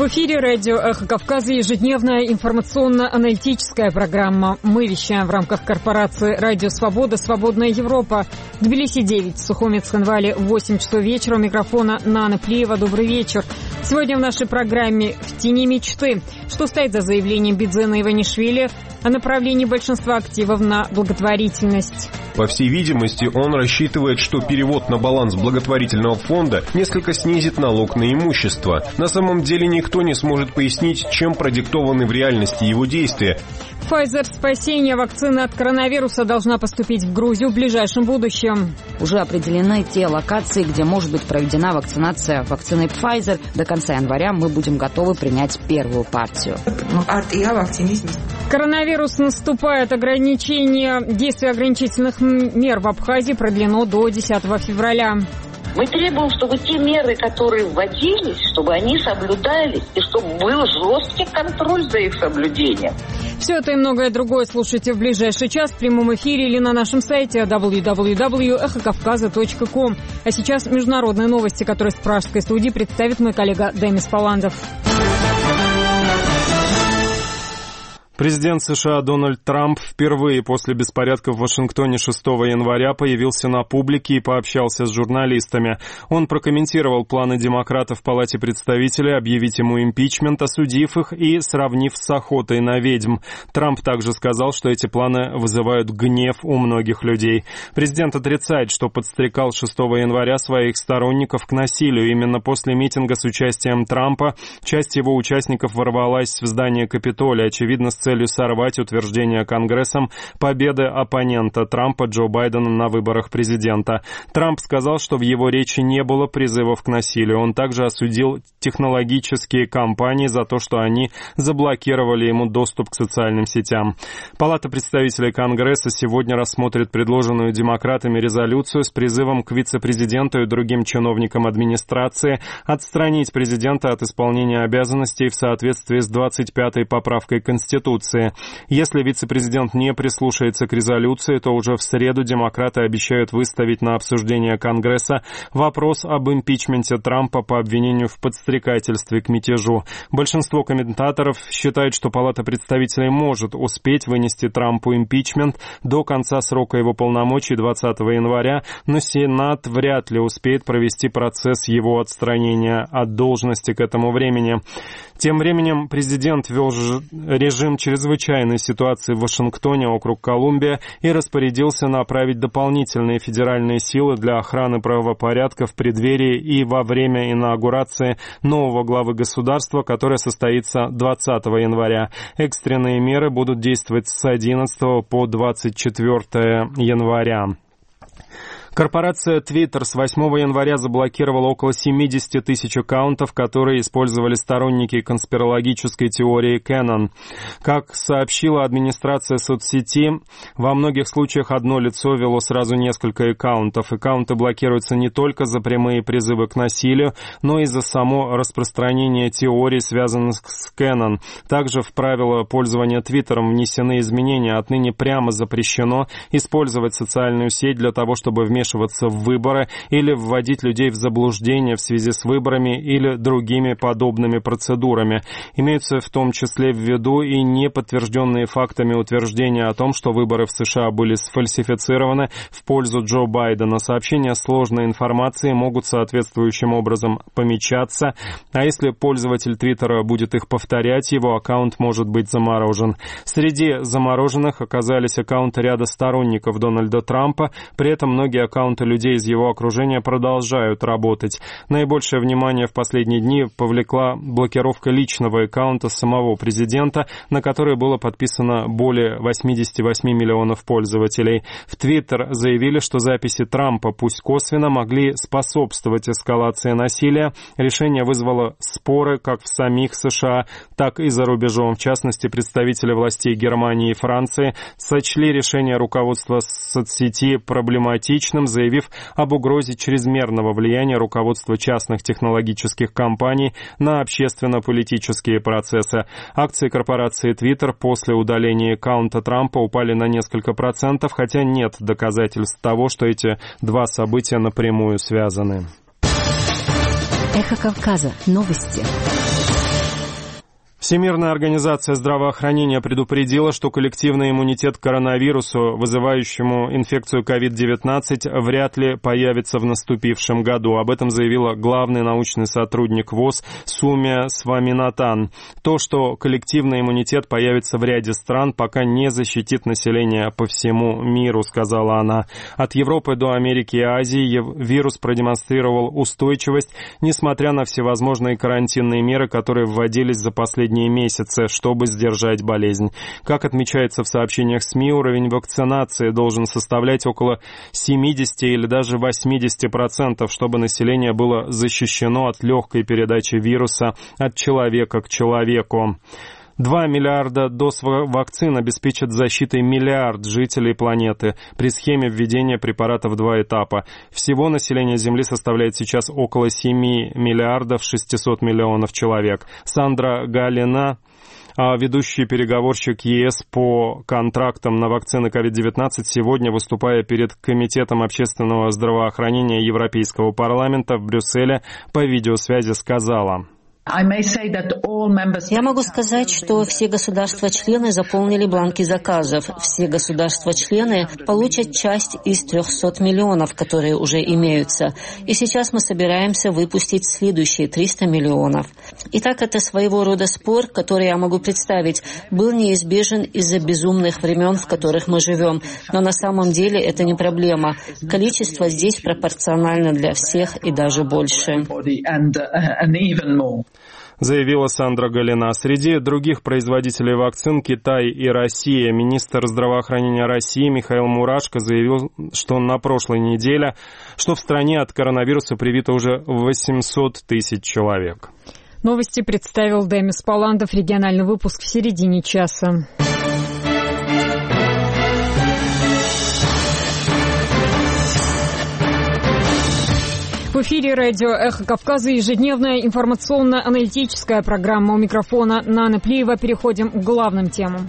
В эфире радио «Эхо Кавказа» ежедневная информационно-аналитическая программа. Мы вещаем в рамках корпорации «Радио Свобода», «Свободная Европа». Тбилиси 9, Сухуми, Цхинвали 8 часов вечера. У микрофона Нана Плиева. Добрый вечер. Сегодня в нашей программе «В тени мечты». Что стоит за заявлением Бидзена Иванишвили о направлении большинства активов на благотворительность? По всей видимости, он рассчитывает, что перевод на баланс благотворительного фонда несколько снизит налог на имущество. На самом деле никто не сможет пояснить, чем продиктованы в реальности его действия. Pfizer спасение. Вакцина от коронавируса должна поступить в Грузию в ближайшем будущем. Уже определены те локации, где может быть проведена вакцинация вакциной Pfizer. До конца января мы будем готовы принять первую партию. Коронавирус наступает. Ограничение действия ограничительных мер в Абхазии продлено до 10 февраля. Мы требуем, чтобы те меры, которые вводились, чтобы они соблюдались, и чтобы был жесткий контроль за их соблюдением. Все это и многое другое слушайте в ближайший час в прямом эфире или на нашем сайте www.эхокавказа.ком. А сейчас международные новости, которые с пражской студии представит мой коллега Демис Паландов. Президент США Дональд Трамп впервые после беспорядков в Вашингтоне 6 января появился на публике и пообщался с журналистами. Он прокомментировал планы демократов в Палате представителей объявить ему импичмент, осудив их и сравнив с охотой на ведьм. Трамп также сказал, что эти планы вызывают гнев у многих людей. Президент отрицает, что подстрекал 6 января своих сторонников к насилию. Именно после митинга с участием Трампа часть его участников ворвалась в здание Капитолия, очевидно, с целью сорвать утверждение Конгрессом победы оппонента Трампа Джо Байдена на выборах президента. Трамп сказал, что в его речи не было призывов к насилию. Он также осудил технологические компании за то, что они заблокировали ему доступ к социальным сетям. Палата представителей Конгресса сегодня рассмотрит предложенную демократами резолюцию с призывом к вице-президенту и другим чиновникам администрации отстранить президента от исполнения обязанностей в соответствии с 25-й поправкой Конституции. Если вице-президент не прислушается к резолюции, то уже в среду демократы обещают выставить на обсуждение Конгресса вопрос об импичменте Трампа по обвинению в подстрекательстве к мятежу. Большинство комментаторов считают, что Палата представителей может успеть вынести Трампу импичмент до конца срока его полномочий 20 января, но Сенат вряд ли успеет провести процесс его отстранения от должности к этому времени. Тем временем президент ввел режим чрезвычайной ситуации в Вашингтоне, округ Колумбия, и распорядился направить дополнительные федеральные силы для охраны правопорядка в преддверии и во время инаугурации нового главы государства, которая состоится 20 января. Экстренные меры будут действовать с 11 по 24 января. Корпорация Twitter с 8 января заблокировала около 70 тысяч аккаунтов, которые использовали сторонники конспирологической теории Canon. Как сообщила администрация соцсети, во многих случаях одно лицо вело сразу несколько аккаунтов. Аккаунты блокируются не только за прямые призывы к насилию, но и за само распространение теорий, связанных с Canon. Также в правила пользования Твиттером внесены изменения. Отныне прямо запрещено использовать социальную сеть для того, чтобы вмешиваться в выборы или вводить людей в заблуждение в связи с выборами или другими подобными процедурами. Имеются в том числе в виду и неподтвержденные фактами утверждения о том, что выборы в США были сфальсифицированы в пользу Джо Байдена. Сообщения сложной информации могут соответствующим образом помечаться, а если пользователь Твиттера будет их повторять, его аккаунт может быть заморожен. Среди замороженных оказались аккаунты ряда сторонников Дональда Трампа, при этом многие аккаунты людей из его окружения продолжают работать. Наибольшее внимание в последние дни повлекла блокировка личного аккаунта самого президента, на который было подписано более 88 миллионов пользователей. В Твиттер заявили, что записи Трампа, пусть косвенно, могли способствовать эскалации насилия. Решение вызвало споры как в самих США, так и за рубежом. В частности, представители властей Германии и Франции сочли решение руководства соцсети проблематичным, заявив об угрозе чрезмерного влияния руководства частных технологических компаний на общественно-политические процессы. Акции корпорации Twitter после удаления аккаунта Трампа упали на несколько процентов, хотя нет доказательств того, что эти два события напрямую связаны. Эхо Кавказа. Новости. Всемирная организация здравоохранения предупредила, что коллективный иммунитет к коронавирусу, вызывающему инфекцию COVID-19, вряд ли появится в наступившем году. Об этом заявила главный научный сотрудник ВОЗ Сумия Сваминатан. То, что коллективный иммунитет появится в ряде стран, пока не защитит население по всему миру, сказала она. От Европы до Америки и Азии вирус продемонстрировал устойчивость, несмотря на всевозможные карантинные меры, которые вводились за последние месяцы, чтобы сдержать болезнь. Как отмечается в сообщениях СМИ, уровень вакцинации должен составлять около 70 или даже 80%, чтобы население было защищено от легкой передачи вируса от человека к человеку. 2 миллиарда доз вакцин обеспечат защитой миллиард жителей планеты при схеме введения препарата в 2 этапа. Всего население Земли составляет сейчас около 7 миллиардов 600 миллионов человек. Сандра Галина, ведущий переговорщик ЕС по контрактам на вакцины COVID-19, сегодня, выступая перед Комитетом общественного здравоохранения Европейского парламента в Брюсселе по видеосвязи, сказала: Я могу сказать, что все государства-члены заполнили бланки заказов. Все государства-члены получат часть из 300 миллионов, которые уже имеются. И сейчас мы собираемся выпустить следующие 300 миллионов. Итак, это своего рода спор, который я могу представить, был неизбежен из-за безумных времен, в которых мы живем. Но на самом деле это не проблема. Количество здесь пропорционально для всех и даже больше. Заявила Сандра Галина. Среди других производителей вакцин Китай и Россия. Министр здравоохранения России Михаил Мурашко заявил, что на прошлой неделе, что в стране от коронавируса привито уже 800 тысяч человек. Новости представил Демис Паландов. Региональный выпуск в середине часа. В эфире радио «Эхо Кавказа» ежедневная информационно-аналитическая программа. У микрофона Нана Плиева. Переходим к главным темам.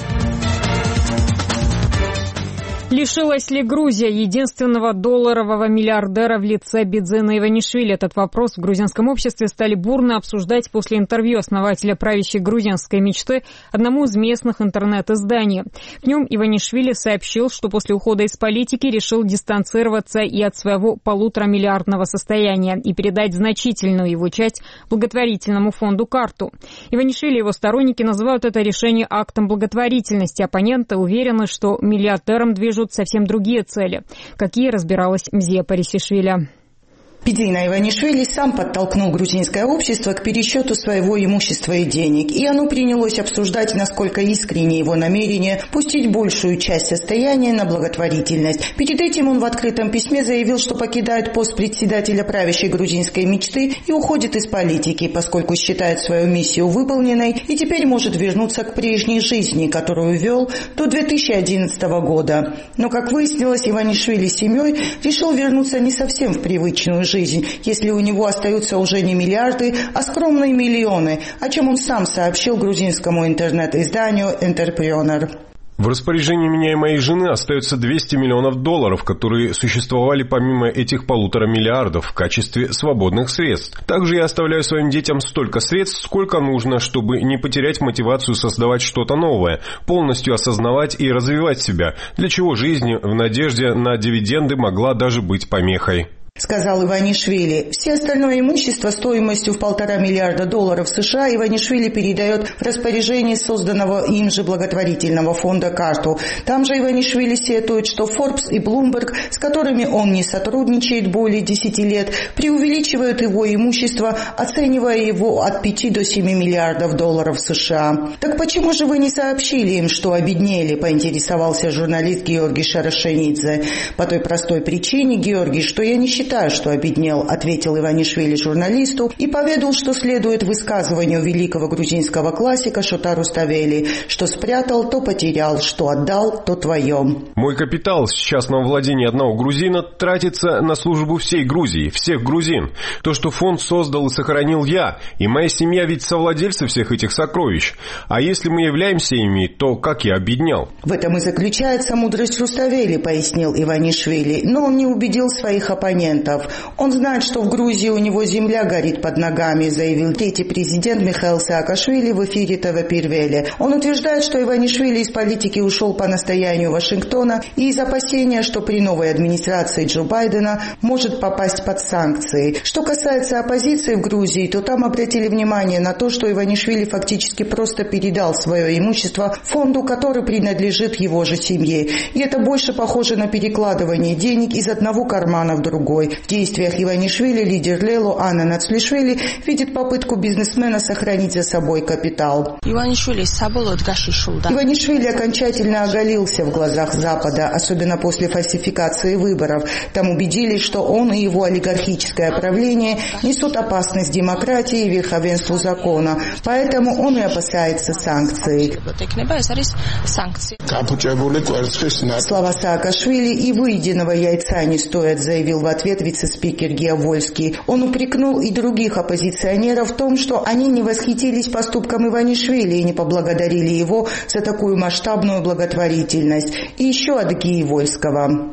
Лишилась ли Грузия единственного долларового миллиардера в лице Бидзена Иванишвили? Этот вопрос в грузинском обществе стали бурно обсуждать после интервью основателя правящей грузинской мечты одному из местных интернет-изданий. В нем Иванишвили сообщил, что после ухода из политики решил дистанцироваться и от своего 1,5-миллиардного состояния и передать значительную его часть благотворительному фонду «Карту». Иванишвили и его сторонники называют это решение актом благотворительности. Оппоненты уверены, что миллиардерам движут совсем другие цели. Какие, разбиралась Мзия Парисишвили. Бидзена Иванишвили сам подтолкнул грузинское общество к пересчету своего имущества и денег, и оно принялось обсуждать, насколько искренне его намерение пустить большую часть состояния на благотворительность. Перед этим он в открытом письме заявил, что покидает пост председателя правящей грузинской мечты и уходит из политики, поскольку считает свою миссию выполненной и теперь может вернуться к прежней жизни, которую вел до 2011 года. Но, как выяснилось, Иванишвили с семьей решил вернуться не совсем в привычную жизнь, если у него остаются уже не миллиарды, а скромные миллионы, о чем он сам сообщил грузинскому интернет-изданию «Энтерпренер». В распоряжении меня и моей жены остается 200 миллионов долларов, которые существовали помимо этих 1,5 миллиардов в качестве свободных средств. Также я оставляю своим детям столько средств, сколько нужно, чтобы не потерять мотивацию создавать что-то новое, полностью осознавать и развивать себя, для чего жизнь в надежде на дивиденды могла даже быть помехой. Сказал Иванишвили. Все остальное имущество стоимостью в 1,5 миллиарда долларов США Иванишвили передает в распоряжение созданного им же благотворительного фонда «Карту». Там же Иванишвили сетует, что Forbes и Bloomberg, с которыми он не сотрудничает более 10 лет, преувеличивают его имущество, оценивая его от 5 до 7 миллиардов долларов США. Так почему же вы не сообщили им, что обеднели, поинтересовался журналист Георгий Шарашенидзе. По той простой причине, Георгий, что я не считаю, что обеднел, ответил Иванишвили журналисту и поведал, что следует высказыванию великого грузинского классика Шота Руставели, что спрятал, то потерял, что отдал, то твое. Мой капитал с частного владения одного грузина тратится на службу всей Грузии, всех грузин. То, что фонд создал и сохранил я, и моя семья ведь совладельцы всех этих сокровищ. А если мы являемся ими, то как я обеднял? В этом и заключается мудрость Руставели, пояснил Иванишвили, но он не убедил своих оппонентов. оппонентов. Он знает, что в Грузии у него земля горит под ногами, заявил третий президент Михаил Саакашвили в эфире ТВ Первели. Он утверждает, что Иванишвили из политики ушел по настоянию Вашингтона и из опасения, что при новой администрации Джо Байдена может попасть под санкции. Что касается оппозиции в Грузии, то там обратили внимание на то, что Иванишвили фактически просто передал свое имущество фонду, который принадлежит его же семье. И это больше похоже на перекладывание денег из одного кармана в другой. В действиях Иванишвили лидер Лело Анна Нацлишвили видит попытку бизнесмена сохранить за собой капитал. Иванишвили окончательно оголился в глазах Запада, особенно после фальсификации выборов. Там убедились, что он и его олигархическое правление несут опасность демократии и верховенству закона. Поэтому он и опасается санкций. Слова Саакашвили и выеденного яйца не стоят, заявил в ответ вице-спикер Гео Вольский. Он упрекнул и других оппозиционеров в том, что они не восхитились поступком Иванишвили и не поблагодарили его за такую масштабную благотворительность. И еще от Гео Вольского.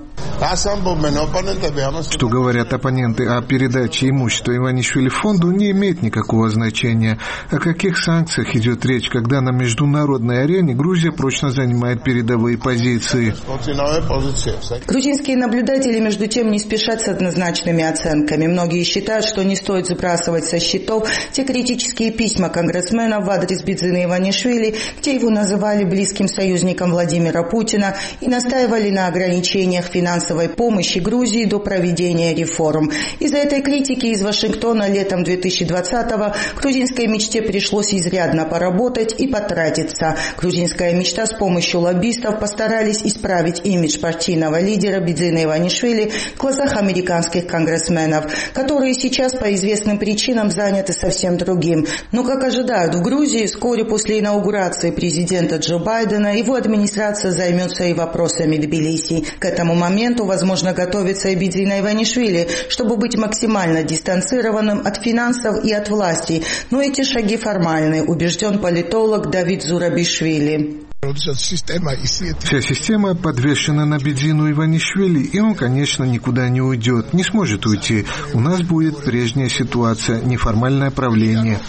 Что говорят оппоненты о передаче имущества Иванишвили фонду, не имеет никакого значения. О каких санкциях идет речь, когда на международной арене Грузия прочно занимает передовые позиции? Грузинские наблюдатели, между тем, не спешат с однозначными оценками. Многие считают, что не стоит сбрасывать со счетов те критические письма конгрессменов в адрес Бидзина Иванишвили, где его называли близким союзником Владимира Путина и настаивали на ограничениях финансовой помощи Грузии до проведения реформ. Из-за этой критики из Вашингтона летом 2020-го грузинской мечте пришлось изрядно поработать и потратиться. Грузинская мечта с помощью лоббистов постарались исправить имидж партийного лидера Бидзина Иванишвили в глазах американских конгрессменов, которые сейчас по известным причинам заняты совсем другим. Но, как ожидают в Грузии, вскоре после инаугурации президента Джо Байдена его администрация займется и вопросами Тбилиси. К этому моменту, возможно, готовится и Бидзина Иванишвили, чтобы быть максимально дистанцированным от финансов и от власти. Но эти шаги формальны, убежден политолог Давид Зурабишвили. Вся система подвешена на Бидзину Иванишвили, и он, конечно, никуда не уйдет, не сможет уйти. У нас будет прежняя ситуация, неформальное правление.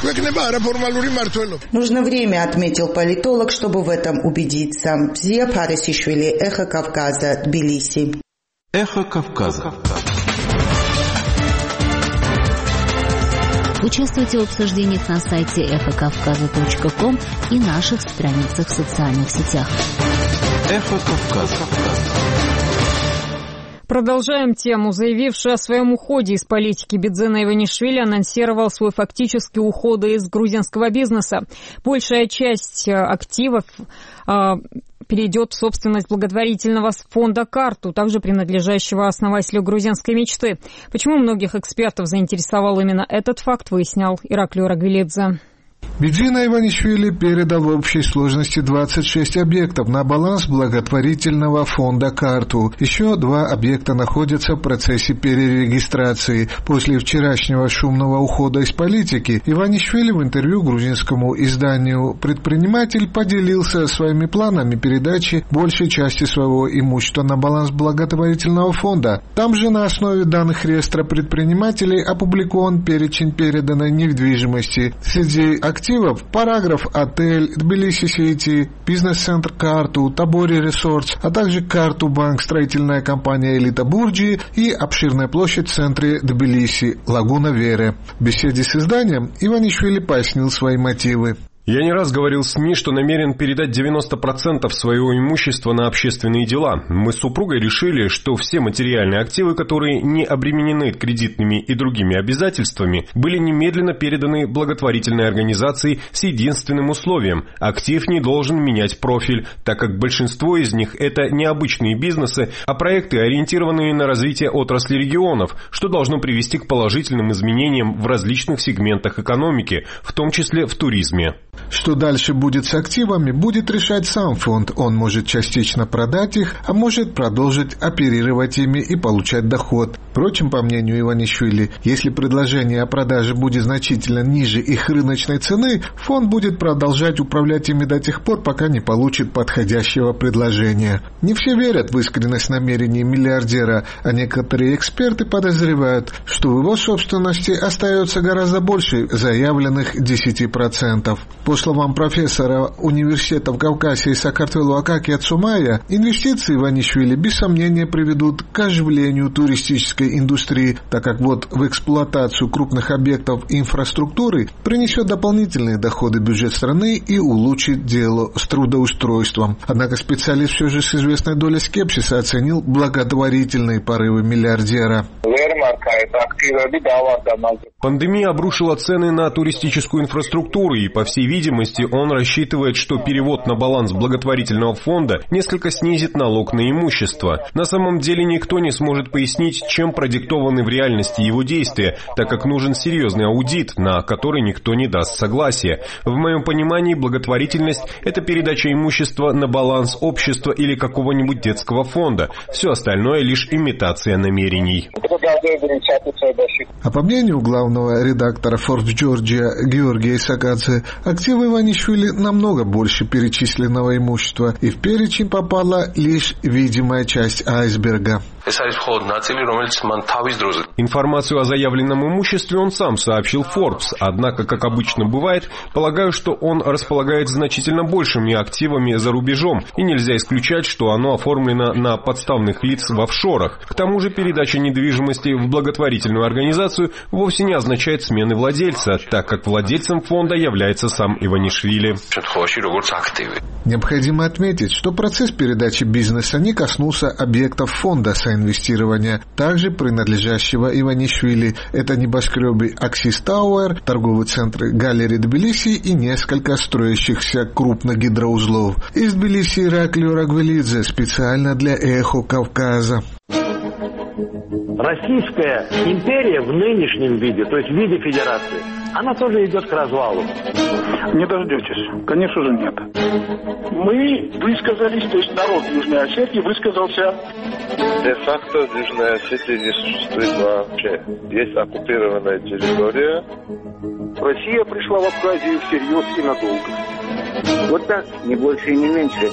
Нужно время, отметил политолог, чтобы в этом убедиться. Зия Парисишвили, Эхо Кавказа, Тбилиси. Эхо Кавказа. Участвуйте в обсуждениях на сайте эхокавказа.ком и наших страницах в социальных сетях. Эхо Кавказа. Продолжаем тему. Заявивший о своем уходе из политики Бидзина Иванишвили анонсировал свой фактический уход из грузинского бизнеса. Большая часть активов перейдет в собственность благотворительного фонда «Карту», также принадлежащего основателю грузинской мечты. Почему многих экспертов заинтересовал именно этот факт, выяснял Ираклий Рагвилидзе. Бидзина Иванишвили передал в общей сложности 26 объектов на баланс благотворительного фонда «Карту». Еще 2 объекта находятся в процессе перерегистрации. После вчерашнего шумного ухода из политики Иванишвили в интервью грузинскому изданию «Предприниматель» поделился своими планами передачи большей части своего имущества на баланс благотворительного фонда. Там же на основе данных реестра предпринимателей опубликован перечень переданной недвижимости. Среди активов параграф «Отель», «Тбилиси-Сити», бизнес-центр «Карту», «Табори Ресортс», а также «Карту Банк», строительная компания «Элита Бурджи» и обширная площадь в центре Тбилиси, Лагуна Вере. В беседе с изданием Иванишвили пояснил свои мотивы. Я не раз говорил в СМИ, что намерен передать 90% своего имущества на общественные дела. Мы с супругой решили, что все материальные активы, которые не обременены кредитными и другими обязательствами, были немедленно переданы благотворительной организации с единственным условием – актив не должен менять профиль, так как большинство из них – это не обычные бизнесы, а проекты, ориентированные на развитие отрасли регионов, что должно привести к положительным изменениям в различных сегментах экономики, в том числе в туризме. Что дальше будет с активами, будет решать сам фонд. Он может частично продать их, а может продолжить оперировать ими и получать доход. Впрочем, по мнению Иванишвили, если предложение о продаже будет значительно ниже их рыночной цены, фонд будет продолжать управлять ими до тех пор, пока не получит подходящего предложения. Не все верят в искренность намерений миллиардера, а некоторые эксперты подозревают, что в его собственности остается гораздо больше заявленных 10%. По словам профессора университета в Кавказе и Саакартвелу Акакия Цумая, инвестиции в Иванишвили без сомнения приведут к оживлению туристической индустрии, так как в эксплуатацию крупных объектов инфраструктуры принесет дополнительные доходы в бюджет страны и улучшит дело с трудоустройством. Однако специалист все же с известной долей скепсиса оценил благотворительные порывы миллиардера. Пандемия обрушила цены на туристическую инфраструктуру, и, по всей видимости, он рассчитывает, что перевод на баланс благотворительного фонда несколько снизит налог на имущество. На самом деле никто не сможет пояснить, чем продиктованы в реальности его действия, так как нужен серьезный аудит, на который никто не даст согласия. В моем понимании, благотворительность – это передача имущества на баланс общества или какого-нибудь детского фонда. Все остальное – лишь имитация намерений. А по мнению главного редактора Forbes Georgia Георгия Исакадзе, активы Иванишвили намного больше перечисленного имущества, и в перечень попала лишь видимая часть айсберга. Информацию о заявленном имуществе он сам сообщил Forbes, однако, как обычно бывает, полагаю, что он располагает значительно большими активами за рубежом, и нельзя исключать, что оно оформлено на подставных лиц в офшорах. К тому же передача недвижимости в благотворительную организацию вовсе не означает смены владельца, так как владельцем фонда является сам Иванишвили. Необходимо отметить, что процесс передачи бизнеса не коснулся объектов фонда соинвестирования, также принадлежащего Иванишвили. Это небоскребы Аксис Тауэр, торговые центры Галери Тбилиси и несколько строящихся крупных гидроузлов. Из Тбилиси Ираклио Рагвелидзе специально для «Эхо Кавказа». Российская империя в нынешнем виде, то есть в виде федерации, она тоже идет к развалу. Не дождетесь. Конечно же нет. Мы высказались, то есть народ Южной Осетии высказался. Де-факто Южная Осетия не существует вообще. Есть оккупированная территория. Россия пришла в Абхазию всерьез и надолго. Вот так, не больше и не меньше.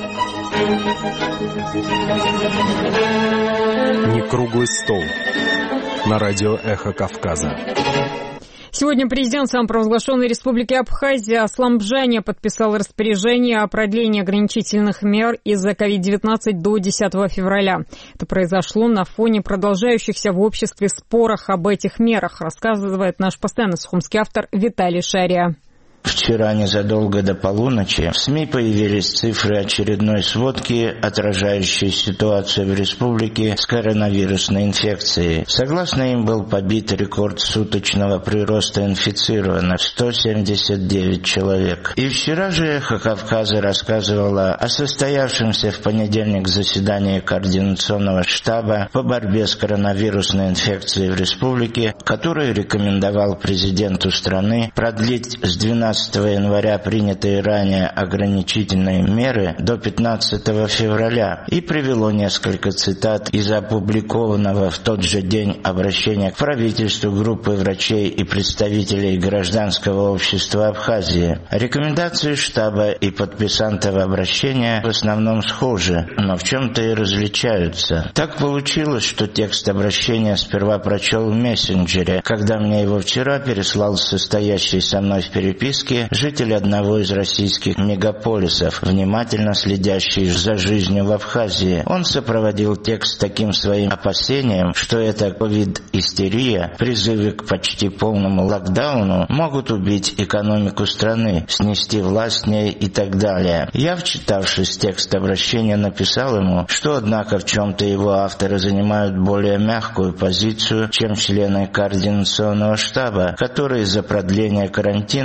Не круглый стол. На радио «Эхо Кавказа». Сегодня президент самопровозглашенной республики Абхазия Аслан Бжаня подписал распоряжение о продлении ограничительных мер из-за COVID-19 до 10 февраля. Это произошло на фоне продолжающихся в обществе споров об этих мерах, рассказывает наш постоянный сухумский автор Виталий Шария. Вчера незадолго до полуночи в СМИ появились цифры очередной сводки, отражающей ситуацию в республике с коронавирусной инфекцией. Согласно им, был побит рекорд суточного прироста инфицированных – 179 человек. И вчера же «Эхо Кавказа» рассказывала о состоявшемся в понедельник заседании Координационного штаба по борьбе с коронавирусной инфекцией в республике, который рекомендовал президенту страны продлить с 12 января принятые ранее ограничительные меры до 15 февраля и привело несколько цитат из опубликованного в тот же день обращения к правительству группы врачей и представителей гражданского общества Абхазии. Рекомендации штаба и подписантов обращения в основном схожи, но в чем-то и различаются. Так получилось, что текст обращения сперва прочел в мессенджере, когда мне его вчера переслал состоящий со мной в переписке житель одного из российских мегаполисов, внимательно следящий за жизнью в Абхазии. Он сопроводил текст таким своим опасением, что эта ковид-истерия, призывы к почти полному локдауну могут убить экономику страны, снести власть в ней и так далее. Я, вчитавшись в текст обращения, написал ему, что, однако, в чем-то его авторы занимают более мягкую позицию, чем члены Координационного штаба, которые за продление карантина во всех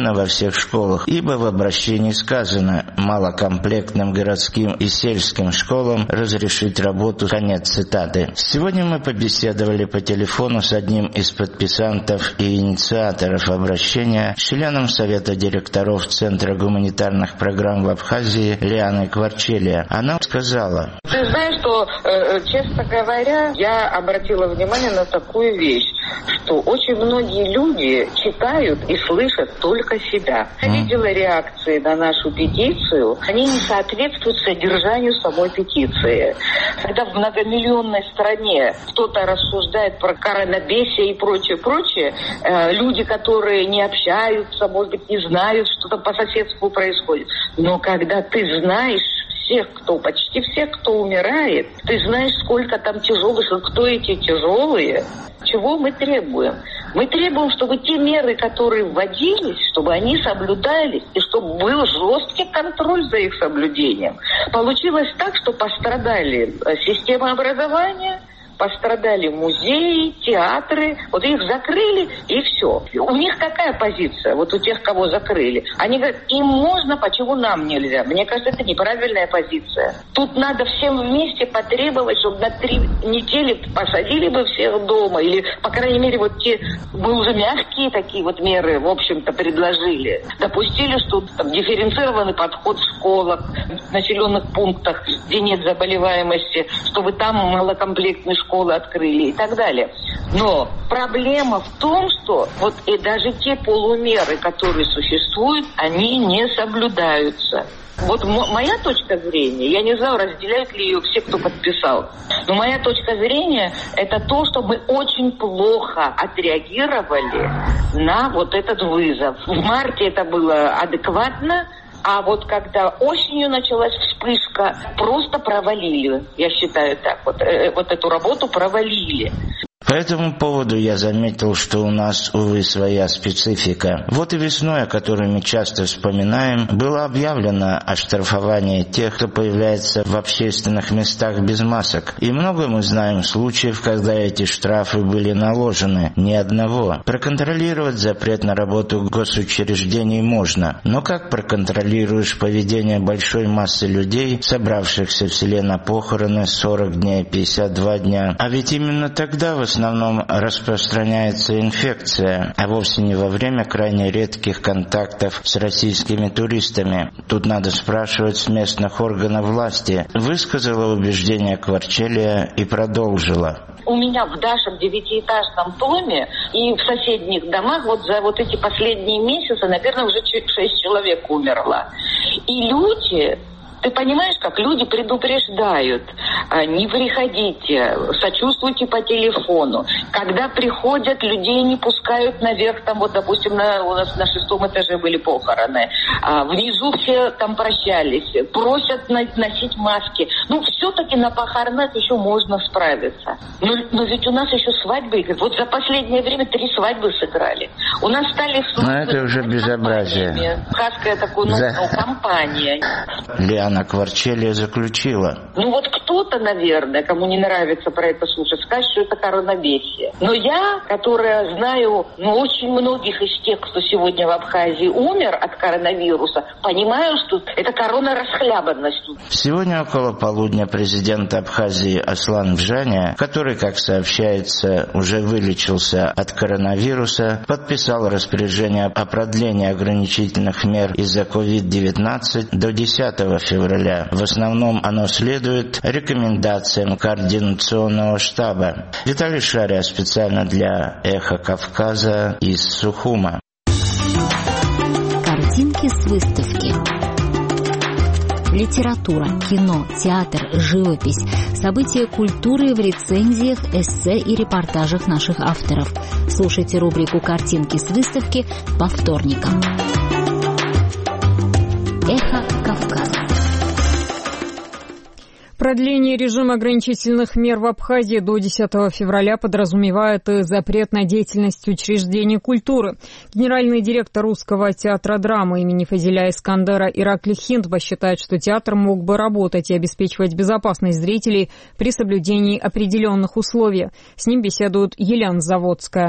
всех школах, ибо в обращении сказано «малокомплектным городским и сельским школам разрешить работу». Конец цитаты. Сегодня мы побеседовали по телефону с одним из подписантов и инициаторов обращения, членом Совета директоров Центра гуманитарных программ в Абхазии Лианой Кварчелия. Она сказала: «Ты знаешь, что, честно говоря, я обратила внимание на такую вещь, что очень многие люди читают и слышат только себя. Я видела реакции на нашу петицию, они не соответствуют содержанию самой петиции. Когда в многомиллионной стране кто-то рассуждает про коронабесие и прочее, люди, которые не общаются, может быть, не знают, что-то по соседству происходит. Но когда ты знаешь почти всех, кто умирает, ты знаешь, сколько там тяжелых, кто эти тяжелые, чего мы требуем? Мы требуем, чтобы те меры, которые вводились, чтобы они соблюдались, и чтобы был жесткий контроль за их соблюдением. Получилось так, что пострадали система образования, пострадали музеи, театры, вот их закрыли и все. У них какая позиция, вот у тех, кого закрыли? Они говорят, им можно, почему нам нельзя? Мне кажется, это неправильная позиция. Тут надо всем вместе потребовать, чтобы на 3 недели посадили бы всех дома, или, по крайней мере, вот те, мы уже мягкие такие вот меры, в общем-то, предложили. Допустили, что там дифференцированный подход в школах, в населенных пунктах, где нет заболеваемости, чтобы там малокомплектные школы открыли и так далее. Но проблема в том, что вот и даже те полумеры, которые существуют, они не соблюдаются. Вот моя точка зрения, я не знаю, разделяют ли ее все, кто подписал, но моя точка зрения – это то, что мы очень плохо отреагировали на вот этот вызов. В марте это было адекватно, а вот когда осенью началась вспышка, просто провалили. Я считаю так, вот эту работу провалили. По этому поводу я заметил, что у нас, увы, своя специфика. Вот и весной, о которой мы часто вспоминаем, было объявлено оштрафование тех, кто появляется в общественных местах без масок. И много мы знаем случаев, когда эти штрафы были наложены. Ни одного. Проконтролировать запрет на работу госучреждений можно. Но как проконтролируешь поведение большой массы людей, собравшихся в селе на похороны 40 дней, 52 дня? А ведь именно тогда в основном распространяется инфекция, а вовсе не во время крайне редких контактов с российскими туристами. Тут надо спрашивать с местных органов власти. Высказала убеждение Кварчелия и продолжила. У меня в нашем 9-этажном доме и в соседних домах вот за вот эти последние месяцы, наверное, уже 6 человек умерло. И люди... Ты понимаешь, как люди предупреждают, не приходите, сочувствуйте по телефону. Когда приходят, людей не пускают наверх, там вот, допустим, у нас на 6-м этаже были похороны. Внизу все там прощались, просят носить маски. Ну, все-таки на похоронах еще можно справиться. Но ведь у нас еще свадьбы, вот за последнее время 3 свадьбы сыграли. У нас стали... Но это уже безобразие. Хаская такая компания. Лиана Кварчелия заключила. Ну вот кто-то, наверное, кому не нравится про это слушать, скажет, что это коронабесие. Но я, которая знаю очень многих из тех, кто сегодня в Абхазии умер от коронавируса, понимаю, что это коронарасхлябанность. Сегодня около полудня президент Абхазии Аслан Бжаня, который, как сообщается, уже вылечился от коронавируса, подписал распоряжение о продлении ограничительных мер из-за COVID-19 до 10 февраля. В основном оно следует рекомендациям Координационного штаба. Виталий Шария специально для «Эхо Кавказа» из Сухума. Картинки с выставки. Литература, кино, театр, живопись, события культуры в рецензиях, эссе и репортажах наших авторов. Слушайте рубрику «Картинки с выставки» по вторникам. Эхо Кавказа. Продление режима ограничительных мер в Абхазии до 10 февраля подразумевает запрет на деятельность учреждений культуры. Генеральный директор Русского театра драмы имени Фазиля Искандера Иракли Хиндба считает, что театр мог бы работать и обеспечивать безопасность зрителей при соблюдении определенных условий. С ним беседует Елена Заводская.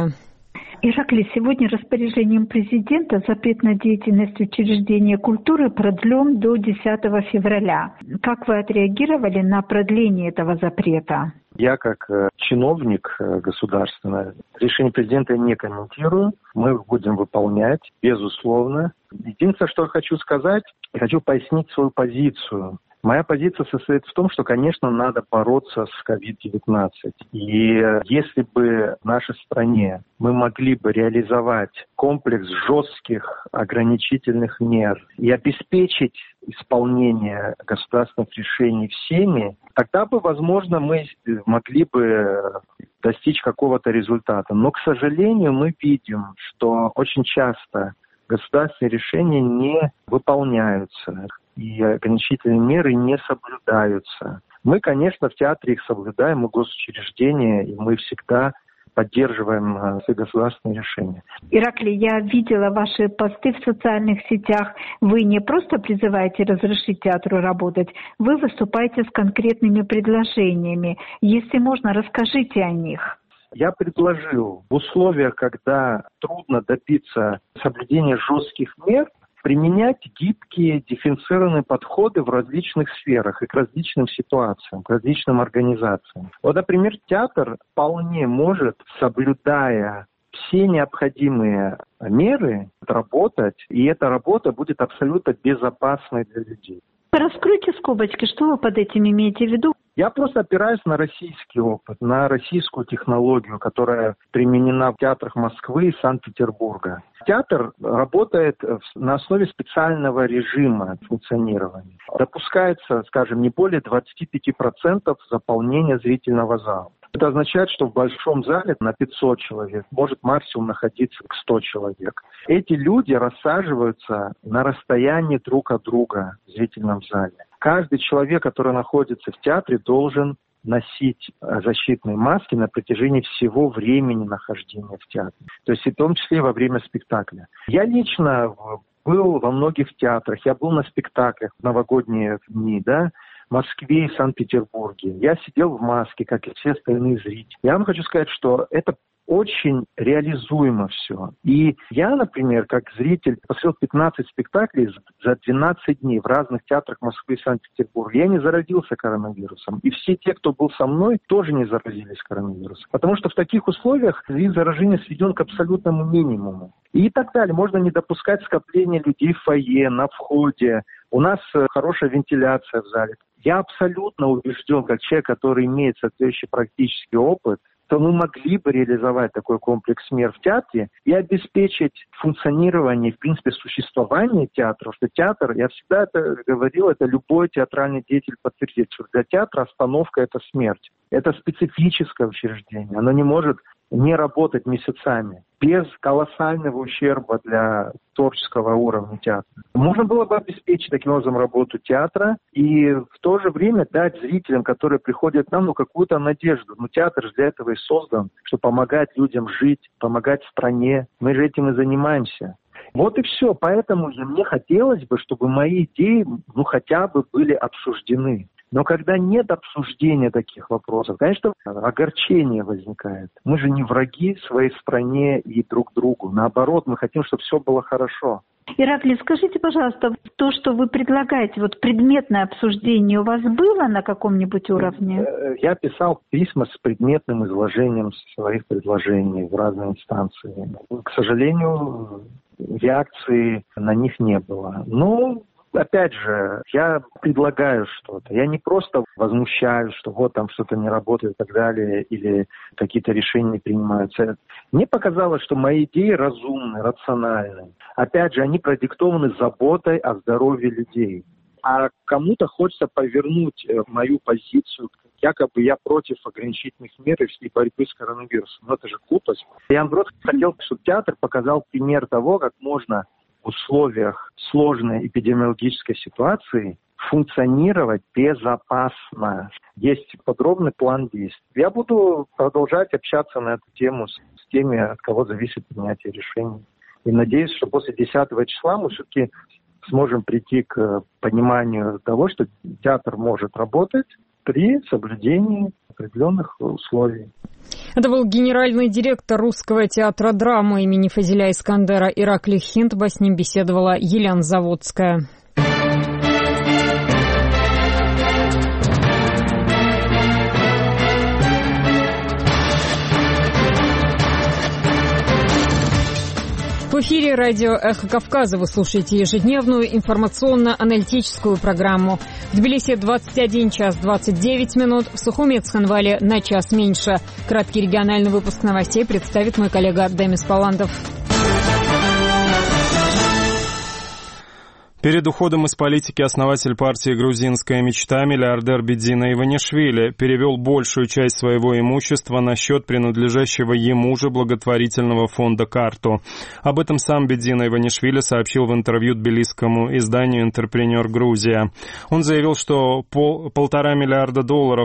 Ираклий, сегодня распоряжением президента запрет на деятельность учреждения культуры продлен до 10 февраля. Как вы отреагировали на продление этого запрета? Я как чиновник государственный решение президента не комментирую. Мы будем выполнять, безусловно. Единственное, что я хочу сказать, я хочу пояснить свою позицию. Моя позиция состоит в том, что, конечно, надо бороться с COVID-19. И если бы в нашей стране мы могли бы реализовать комплекс жестких ограничительных мер и обеспечить исполнение государственных решений всеми, тогда бы, возможно, мы могли бы достичь какого-то результата. Но, к сожалению, мы видим, что очень часто государственные решения не выполняются, и ограничительные меры не соблюдаются. Мы, конечно, в театре их соблюдаем, мы госучреждения, и мы всегда поддерживаем все государственные решения. Ираклий, я видела ваши посты в социальных сетях. Вы не просто призываете разрешить театру работать, вы выступаете с конкретными предложениями. Если можно, расскажите о них. Я предложил в условиях, когда трудно добиться соблюдения жестких мер, применять гибкие, дифференцированные подходы в различных сферах и к различным ситуациям, к различным организациям. Вот, например, театр вполне может, соблюдая все необходимые меры, работать, и эта работа будет абсолютно безопасной для людей. Раскройте скобочки, что вы под этим имеете в виду? Я просто опираюсь на российский опыт, на российскую технологию, которая применена в театрах Москвы и Санкт-Петербурга. Театр работает на основе специального режима функционирования. Допускается, скажем, не более 25% заполнения зрительного зала. Это означает, что в большом зале на 500 человек может максимум находиться 100 человек. Эти люди рассаживаются на расстоянии друг от друга в зрительном зале. Каждый человек, который находится в театре, должен носить защитные маски на протяжении всего времени нахождения в театре. То есть в том числе и во время спектакля. Я лично был во многих театрах, я был на спектаклях в новогодние дни, в Москве и Санкт-Петербурге. Я сидел в маске, как и все остальные зрители. Я вам хочу сказать, что это очень реализуемо все. И я, например, как зритель, посмотрел 15 спектаклей за 12 дней в разных театрах Москвы и Санкт-Петербурга. Я не заразился коронавирусом. И все те, кто был со мной, тоже не заразились коронавирусом. Потому что в таких условиях риск заражения сведен к абсолютному минимуму. И так далее. Можно не допускать скопления людей в фойе, на входе. У нас хорошая вентиляция в зале. Я абсолютно убежден, как человек, который имеет соответствующий практический опыт, то мы могли бы реализовать такой комплекс мер в театре и обеспечить функционирование, в принципе, существование театра. Что театр, я всегда это говорил, это любой театральный деятель подтвердит, что для театра остановка – это смерть. Это специфическое учреждение, оно не может не работать месяцами без колоссального ущерба для творческого уровня театра. Можно было бы обеспечить таким образом работу театра и в то же время дать зрителям, которые приходят к нам, какую-то надежду. Театр же для этого и создан, чтобы помогать людям жить, помогать стране. Мы же этим и занимаемся. Вот и все. Поэтому мне хотелось бы, чтобы мои идеи хотя бы были обсуждены. Но когда нет обсуждения таких вопросов, конечно, огорчение возникает. Мы же не враги своей стране и друг другу. Наоборот, мы хотим, чтобы все было хорошо. Ираклий, скажите, пожалуйста, то, что вы предлагаете, предметное обсуждение у вас было на каком-нибудь уровне? Я писал письма с предметным изложением своих предложений в разные инстанции. К сожалению, реакции на них не было. Опять же, я предлагаю что-то. Я не просто возмущаюсь, что там что-то не работает и так далее, или какие-то решения принимаются. Мне показалось, что мои идеи разумны, рациональны. Опять же, они продиктованы заботой о здоровье людей. А кому-то хочется повернуть мою позицию, якобы я против ограничительных мер и борьбы с коронавирусом. Это же глупость. Я, наоборот, хотел, чтобы театр показал пример того, как можно в условиях сложной эпидемиологической ситуации функционировать безопасно. Есть подробный план действий. Я буду продолжать общаться на эту тему с теми, от кого зависит принятие решений. И надеюсь, что после 10 числа мы все-таки сможем прийти к пониманию того, что театр может работать при соблюдении определенных условий. Это был генеральный директор Русского театра драмы имени Фазиля Искандера Ираклий Хинтба. С ним беседовала Елена Заводская. В эфире радио «Эхо Кавказа». Вы слушаете ежедневную информационно-аналитическую программу. В Тбилиси 21 час 29 минут, в Сухуми и Цхинвале на час меньше. Краткий региональный выпуск новостей представит мой коллега Демис Паландов. Перед уходом из политики основатель партии «Грузинская мечта» миллиардер Бедзина Иванишвили перевел большую часть своего имущества на счет принадлежащего ему же благотворительного фонда «Карту». Об этом сам Бедзина Иванишвили сообщил в интервью тбилисскому изданию «Интерпренер Грузия». Он заявил, что $1,5 миллиарда,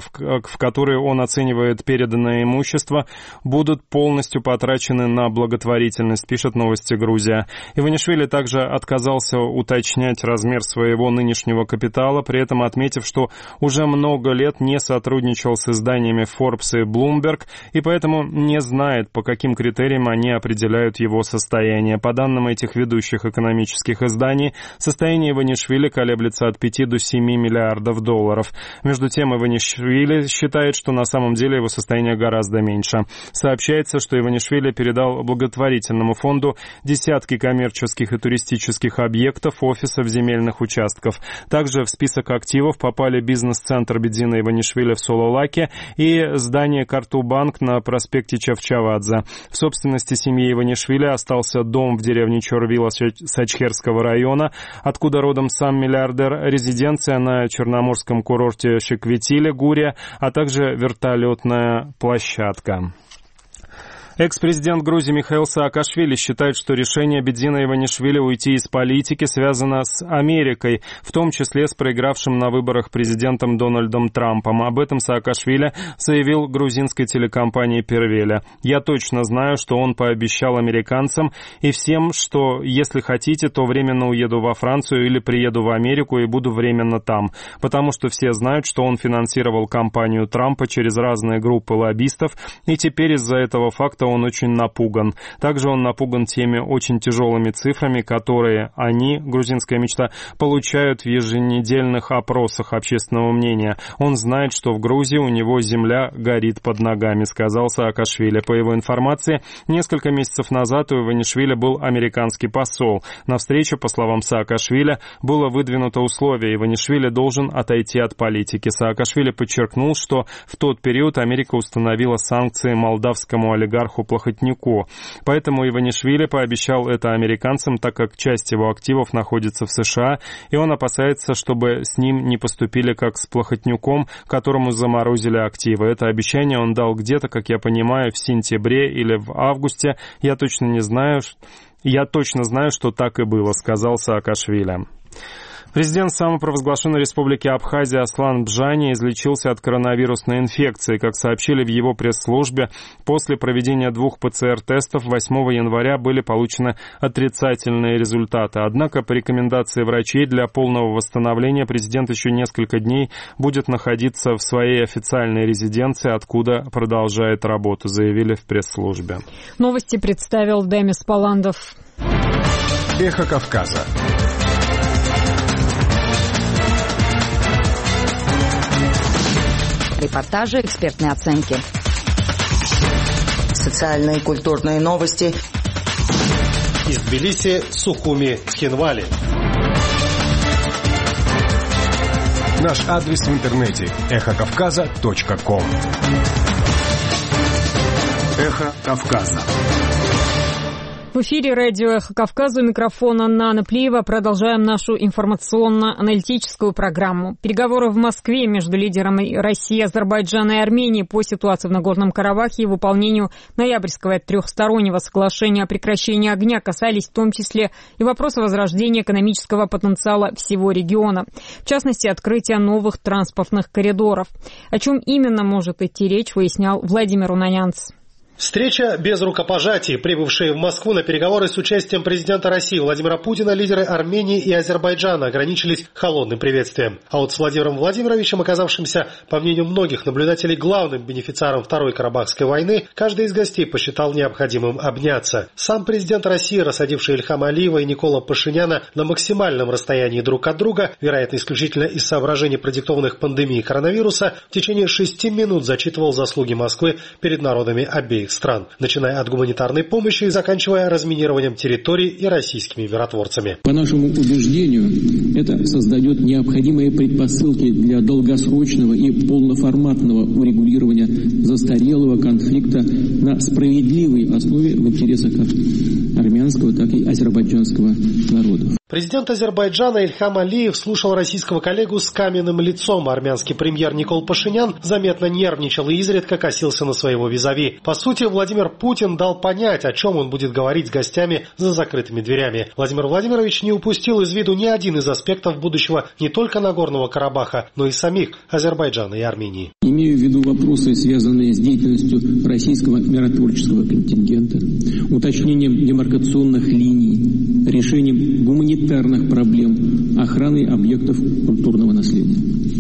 в которые он оценивает переданное имущество, будут полностью потрачены на благотворительность, пишет «Новости Грузия». Иванишвили также отказался уточнять размер своего нынешнего капитала, при этом отметив, что уже много лет не сотрудничал с изданиями Forbes и Bloomberg, и поэтому не знает, по каким критериям они определяют его состояние. По данным этих ведущих экономических изданий, состояние Иванишвили колеблется от 5 до 7 миллиардов долларов. Между тем, Иванишвили считает, что на самом деле его состояние гораздо меньше. Сообщается, что Иванишвили передал благотворительному фонду десятки коммерческих и туристических объектов, офисов, земельных участков. Также в список активов попали бизнес-центр Бедзина Иванишвили в Сололаке и здание Карту-банк на проспекте Чавчавадзе. В собственности семьи Иванишвили остался дом в деревне Чорвила Сачхерского района, откуда родом сам миллиардер, резиденция на черноморском курорте Шикветиле, Гурия, а также вертолетная площадка. Экс-президент Грузии Михаил Саакашвили считает, что решение Бедзина Иванишвили уйти из политики связано с Америкой, в том числе с проигравшим на выборах президентом Дональдом Трампом. Об этом Саакашвили заявил грузинской телекомпании «Первеля». «Я точно знаю, что он пообещал американцам и всем, что если хотите, то временно уеду во Францию или приеду в Америку и буду временно там, потому что все знают, что он финансировал кампанию Трампа через разные группы лоббистов, и теперь из-за этого факта он очень напуган. Также он напуган теми очень тяжелыми цифрами, которые они, грузинская мечта, получают в еженедельных опросах общественного мнения. Он знает, что в Грузии у него земля горит под ногами», сказал Саакашвили. По его информации, несколько месяцев назад у Иванишвили был американский посол. На встречу, по словам Саакашвили, было выдвинуто условие: Иванишвили должен отойти от политики. Саакашвили подчеркнул, что в тот период Америка установила санкции молдавскому олигарху Плохотнюку. Поэтому Иванишвили пообещал это американцам, так как часть его активов находится в США, и он опасается, чтобы с ним не поступили как с Плохотнюком, которому заморозили активы. Это обещание он дал где-то, как я понимаю, в сентябре или в августе. Я точно знаю, что так и было, сказал Саакашвили. Президент самопровозглашенной республики Абхазия Аслан Бжани излечился от коронавирусной инфекции. Как сообщили в его пресс-службе, после проведения 2 ПЦР-тестов 8 января были получены отрицательные результаты. Однако по рекомендации врачей для полного восстановления президент еще несколько дней будет находиться в своей официальной резиденции, откуда продолжает работу, заявили в пресс-службе. Новости представил Демис Паландов. Эхо Кавказа. Репортажи, экспертные оценки. Социальные и культурные новости. Из Тбилиси, Сухуми, Цхинвали. Наш адрес в интернете эхокавказа.ком. Эхо Кавказа. В эфире радио «Эхо Кавказа», у микрофона Нана Плиева. Продолжаем нашу информационно-аналитическую программу. Переговоры в Москве между лидерами России, Азербайджана и Армении по ситуации в Нагорном Карабахе и выполнению ноябрьского трехстороннего соглашения о прекращении огня касались в том числе и вопроса возрождения экономического потенциала всего региона. В частности, открытия новых транспортных коридоров. О чем именно может идти речь, выяснял Владимир Унанянц. Встреча без рукопожатий. Прибывшие в Москву на переговоры с участием президента России Владимира Путина лидеры Армении и Азербайджана ограничились холодным приветствием. А вот с Владимиром Владимировичем, оказавшимся, по мнению многих наблюдателей, главным бенефициаром Второй Карабахской войны, каждый из гостей посчитал необходимым обняться. Сам президент России, рассадивший Ильхама Алиева и Никола Пашиняна на максимальном расстоянии друг от друга, вероятно, исключительно из соображений, продиктованных пандемией коронавируса, в течение 6 минут зачитывал заслуги Москвы перед народами обеих стран, начиная от гуманитарной помощи и заканчивая разминированием территорий и российскими миротворцами. По нашему убеждению, это создает необходимые предпосылки для долгосрочного и полноформатного урегулирования застарелого конфликта на справедливой основе в интересах как армянского, так и азербайджанского народов. Президент Азербайджана Ильхам Алиев слушал российского коллегу с каменным лицом. Армянский премьер Никол Пашинян заметно нервничал и изредка косился на своего визави. По сути, Владимир Путин дал понять, о чем он будет говорить с гостями за закрытыми дверями. Владимир Владимирович не упустил из виду ни один из аспектов будущего не только Нагорного Карабаха, но и самих Азербайджана и Армении. Имею в виду вопросы, связанные с деятельностью российского миротворческого контингента, уточнением демаркационных линий, решением гуманитарных проблем, охраной объектов культурного наследия.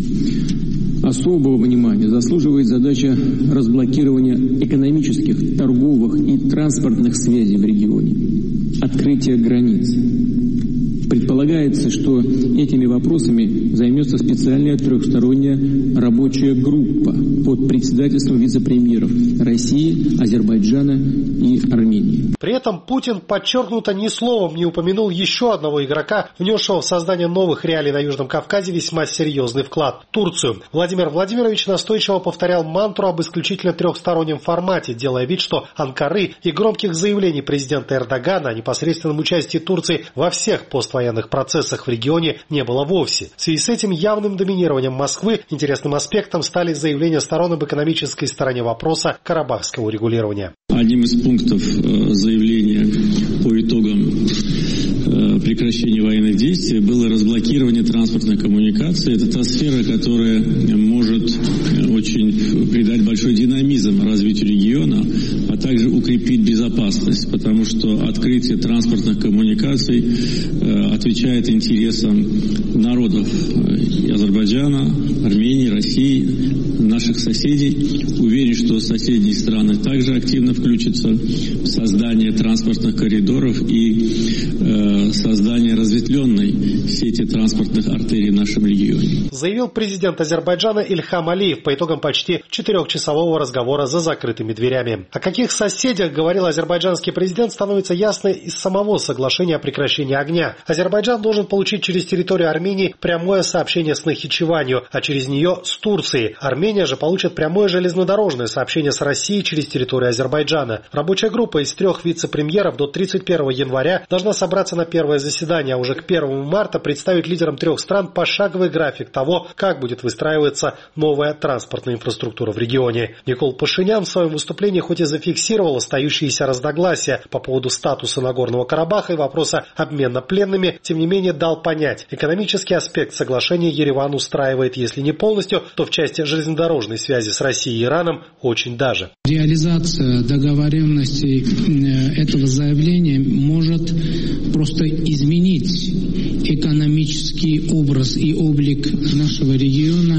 Особого внимания заслуживает задача разблокирования экономических, торговых и транспортных связей в регионе, открытия границ. Предполагается, что этими вопросами займется специальная трехсторонняя рабочая группа под председательством вице-премьеров России, Азербайджана и Армении. При этом Путин подчеркнуто ни словом не упомянул еще одного игрока, внесшего в создание новых реалий на Южном Кавказе весьма серьезный вклад – Турцию. Владимир Владимирович настойчиво повторял мантру об исключительно трехстороннем формате, делая вид, что Анкары и громких заявлений президента Эрдогана о непосредственном участии Турции во всех поствоенных процессах в регионе не было вовсе. В связи с этим явным доминированием Москвы интересным аспектом стали заявления сторон об экономической стороне вопроса карабахского урегулирования. Одним из пунктов заявления по итогам прекращения военных действий было разблокирование транспортной коммуникации. Это та сфера, которая может очень придать большой динамизм развитию региона, а также укрепить безопасность, потому что открытие транспортных коммуникаций отвечает интересам народов Азербайджана, Армении, России, наших соседей. Уверен, что соседние страны также активно включатся в создание транспортных коридоров и создание разветвленной сети транспортных артерий в нашем регионе. Заявил президент Азербайджана Ильхам Алиев по итогам почти 4-часового разговора за закрытыми дверями. О каких соседях говорил азербайджанский президент, становится ясно из самого соглашения о прекращении огня. Азербайджан должен получить через территорию Армении прямое сообщение с Нахичеванью, а через нее с Турцией. Армения же получит прямое железнодорожное сообщение с Россией через территорию Азербайджана. Рабочая группа из 3 вице-премьеров до 31 января должна собраться на первое заседание, а уже к 1 марта представить лидерам 3 стран пошаговый график того, как будет выстраиваться новая транспортная инфраструктура в регионе. Никол Пашинян в своем выступлении хоть и зафиксировал остающиеся разногласия по поводу статуса Нагорного Карабаха и вопроса обмена пленными, тем не менее дал понять, экономический аспект соглашения Ереван устраивает, если не полностью, то в части железнодорожной связи с Россией и Ираном очень даже. Реализация договоренностей этого заявления может просто изменить экономический образ и облик нашего региона,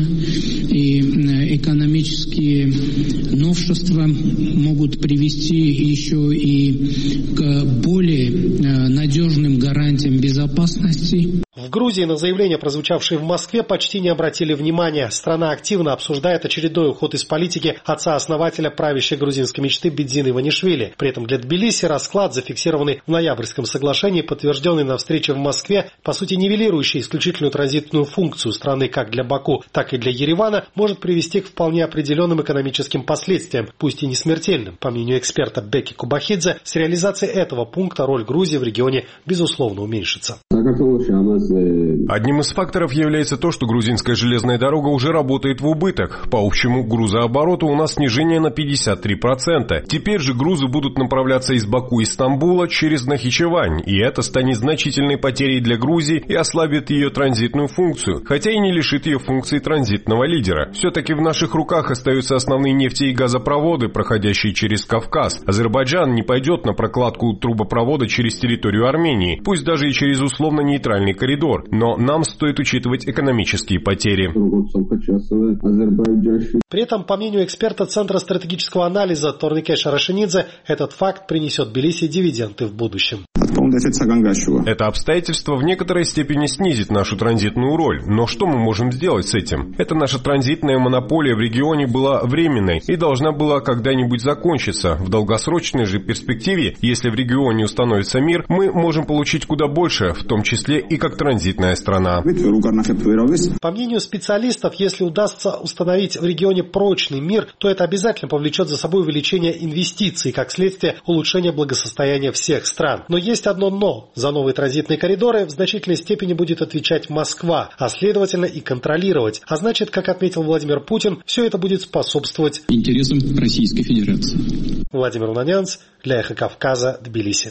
и экономические новшества могут привести еще и к более надежным гарантиям безопасности. В Грузии на заявления, прозвучавшие в Москве, почти не обратили внимания. Страна активно обсуждает очередной уход из политики отца-основателя правящей грузинской мечты Бедзина Иванишвили. При этом для Тбилиси расклад, зафиксированный в ноябрьском соглашении, подтвержденный на встрече в Москве, по сути нивелирующий исключительную транзитную функцию страны как для Баку, так и для Еревана, может привести к вполне определенным экономическим последствиям, пусть и не смертельным. По мнению эксперта Беки Кубахидзе, с реализацией этого пункта роль Грузии в регионе безусловно уменьшится. Одним из факторов является то, что грузинская железная дорога уже работает в убыток. По общему грузообороту у нас снижение на 53%. Теперь же грузы будут направляться из Баку и Стамбула через Нахичевань, и это станет значительной потерей для Грузии и ослабит ее транзитную функцию, хотя и не лишит ее функции транзитного лидера. Все-таки в наших руках остаются основные нефти- и газопроводы, проходящие через Кавказ. Азербайджан не пойдет на прокладку трубопровода через территорию Армении, пусть даже и через условно-нейтральный коридор, но нам стоит учитывать экономические потери. При этом, по мнению эксперта Центра стратегического анализа Торнике Шарашинидзе, этот факт принесет Тбилиси дивиденды в будущем. Это обстоятельство в некоторой степени снизит нашу транзитную роль, но что мы можем сделать с этим? Эта наша транзитная монополия в регионе была временной и должна была когда-нибудь закончиться. В долгосрочной же перспективе, если в регионе установится мир, мы можем получить куда больше, в том числе и как транзитная страна. По мнению специалистов, если удастся установить в регионе прочный мир, то это обязательно повлечет за собой увеличение инвестиций, как следствие улучшения благосостояния всех стран. Но есть одно «но». За новые транзитные коридоры в значительной степени будет отвечать Москва, а следовательно и контролировать. А значит, как отметил Владимир Путин, все это будет способствовать интересам Российской Федерации. Владимир Унанянц для «Эхо Кавказа», Тбилиси.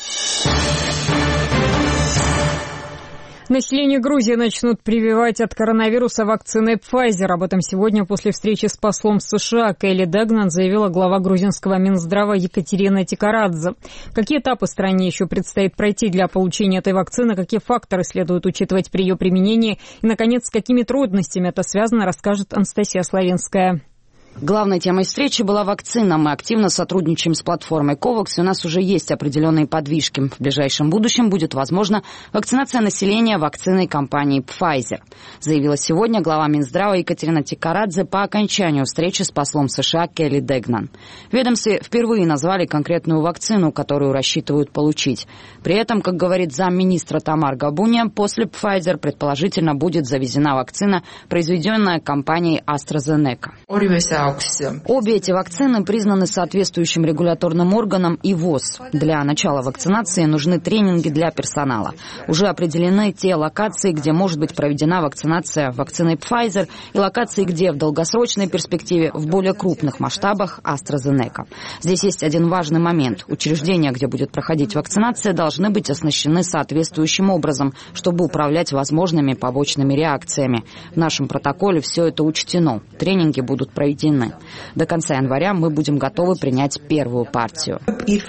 Население Грузии начнут прививать от коронавируса вакциной Pfizer. Об этом сегодня после встречи с послом США Келли Дегнан заявила глава грузинского Минздрава Екатерина Тикарадзе. Какие этапы стране еще предстоит пройти для получения этой вакцины, какие факторы следует учитывать при ее применении и, наконец, с какими трудностями это связано, расскажет Анастасия Славинская. Главной темой встречи была вакцина. Мы активно сотрудничаем с платформой COVAX, и у нас уже есть определенные подвижки. В ближайшем будущем будет возможна вакцинация населения вакциной компании Pfizer, заявила сегодня глава Минздрава Екатерина Тикарадзе по окончанию встречи с послом США Келли Дегнан. В ведомстве впервые назвали конкретную вакцину, которую рассчитывают получить. При этом, как говорит замминистра Тамар Габуния, после Pfizer предположительно будет завезена вакцина, произведенная компанией AstraZeneca. Обе эти вакцины признаны соответствующим регуляторным органом и ВОЗ. Для начала вакцинации нужны тренинги для персонала. Уже определены те локации, где может быть проведена вакцинация вакциной Pfizer, и локации, где в долгосрочной перспективе в более крупных масштабах AstraZeneca. Здесь есть один важный момент. Учреждения, где будет проходить вакцинация, должны быть оснащены соответствующим образом, чтобы управлять возможными побочными реакциями. В нашем протоколе все это учтено. Тренинги будут проведены. До конца января мы будем готовы принять первую партию,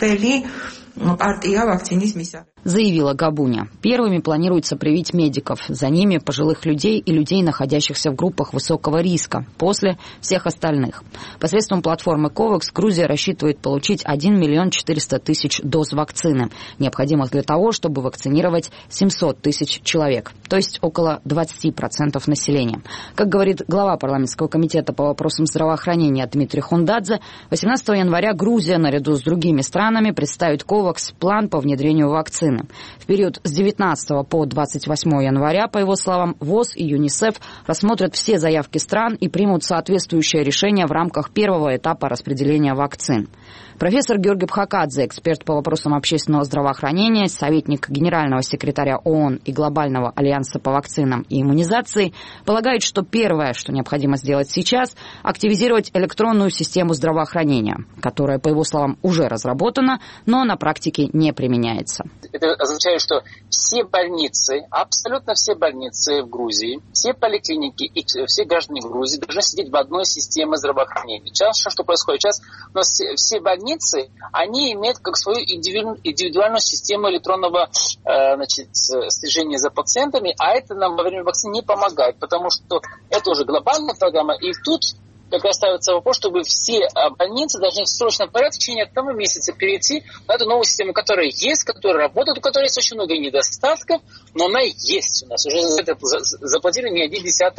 заявила Габуня. Первыми планируется привить медиков, за ними пожилых людей и людей, находящихся в группах высокого риска, после всех остальных. Посредством платформы COVAX Грузия рассчитывает получить 1 400 000 доз вакцины, необходимых для того, чтобы вакцинировать 700 000 человек, то есть около 20% населения. Как говорит глава парламентского комитета по вопросам здравоохранения Дмитрий Хундадзе, 18 января Грузия наряду с другими странами представит COVAX план по внедрению вакцины. В период с 19 по 28 января, по его словам, ВОЗ и ЮНИСЕФ рассмотрят все заявки стран и примут соответствующее решение в рамках первого этапа распределения вакцин. Профессор Георгий Бхакадзе, эксперт по вопросам общественного здравоохранения, советник генерального секретаря ООН и Глобального альянса по вакцинам и иммунизации, полагает, что первое, что необходимо сделать сейчас, активизировать электронную систему здравоохранения, которая, по его словам, уже разработана, но на практике не применяется. Это означает, что все больницы, абсолютно все больницы в Грузии, все поликлиники и все граждане в Грузии должны сидеть в одной системе здравоохранения. Сейчас что происходит? Сейчас у нас все больницы, они имеют как свою индивидуальную систему электронного слежения за пациентами, а это нам во время вакцины не помогает, потому что это уже глобальная программа, и тут как раз ставится вопрос, чтобы все больницы должны в срочном порядке в течение одного месяца перейти на эту новую систему, которая есть, которая работает, у которой есть очень много недостатков, но она есть у нас. Уже за это заплатили не один десяток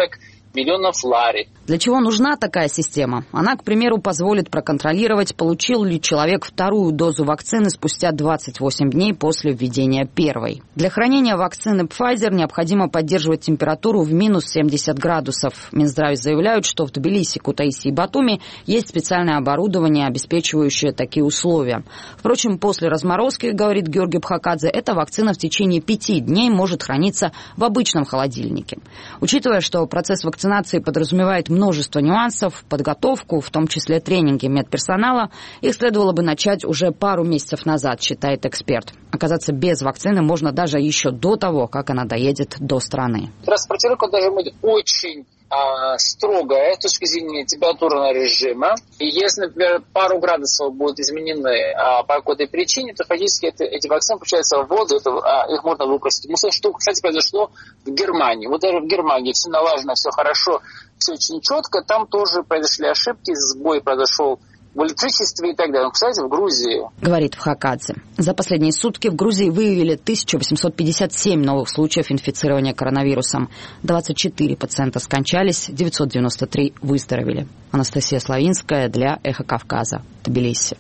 миллионов лари. Для чего нужна такая система? Она, к примеру, позволит проконтролировать, получил ли человек вторую дозу вакцины спустя 28 дней после введения первой. Для хранения вакцины Pfizer необходимо поддерживать температуру в минус 70 градусов. Минздрав заявляют, что в Тбилиси, Кутаиси и Батуми есть специальное оборудование, обеспечивающее такие условия. Впрочем, после разморозки, говорит Георгий Бхакадзе, эта вакцина в течение 5 дней может храниться в обычном холодильнике. Учитывая, что процесс вакцинации подразумевает множество нюансов, подготовку, в том числе тренинги медперсонала, их следовало бы начать уже пару месяцев назад, считает эксперт. Оказаться без вакцины можно даже еще до того, как она доедет до страны. Транспортировка должна быть очень строгая с точки зрения температурного режима. И если, например, пару градусов будут изменены по какой-то причине, то фактически эти вакцины получаются в воду, их можно выбросить. Что, кстати, произошло в Германии. Вот даже в Германии все налажено, все хорошо, все очень четко. Там тоже произошли ошибки, сбой произошел в электричестве и так далее. Кстати, в Грузии. Говорит Бхакадзе. За последние сутки в Грузии выявили 1857 новых случаев инфицирования коронавирусом. 24 пациента скончались, 993 выздоровели. Анастасия Славинская для «Эхо Кавказа», Тбилиси.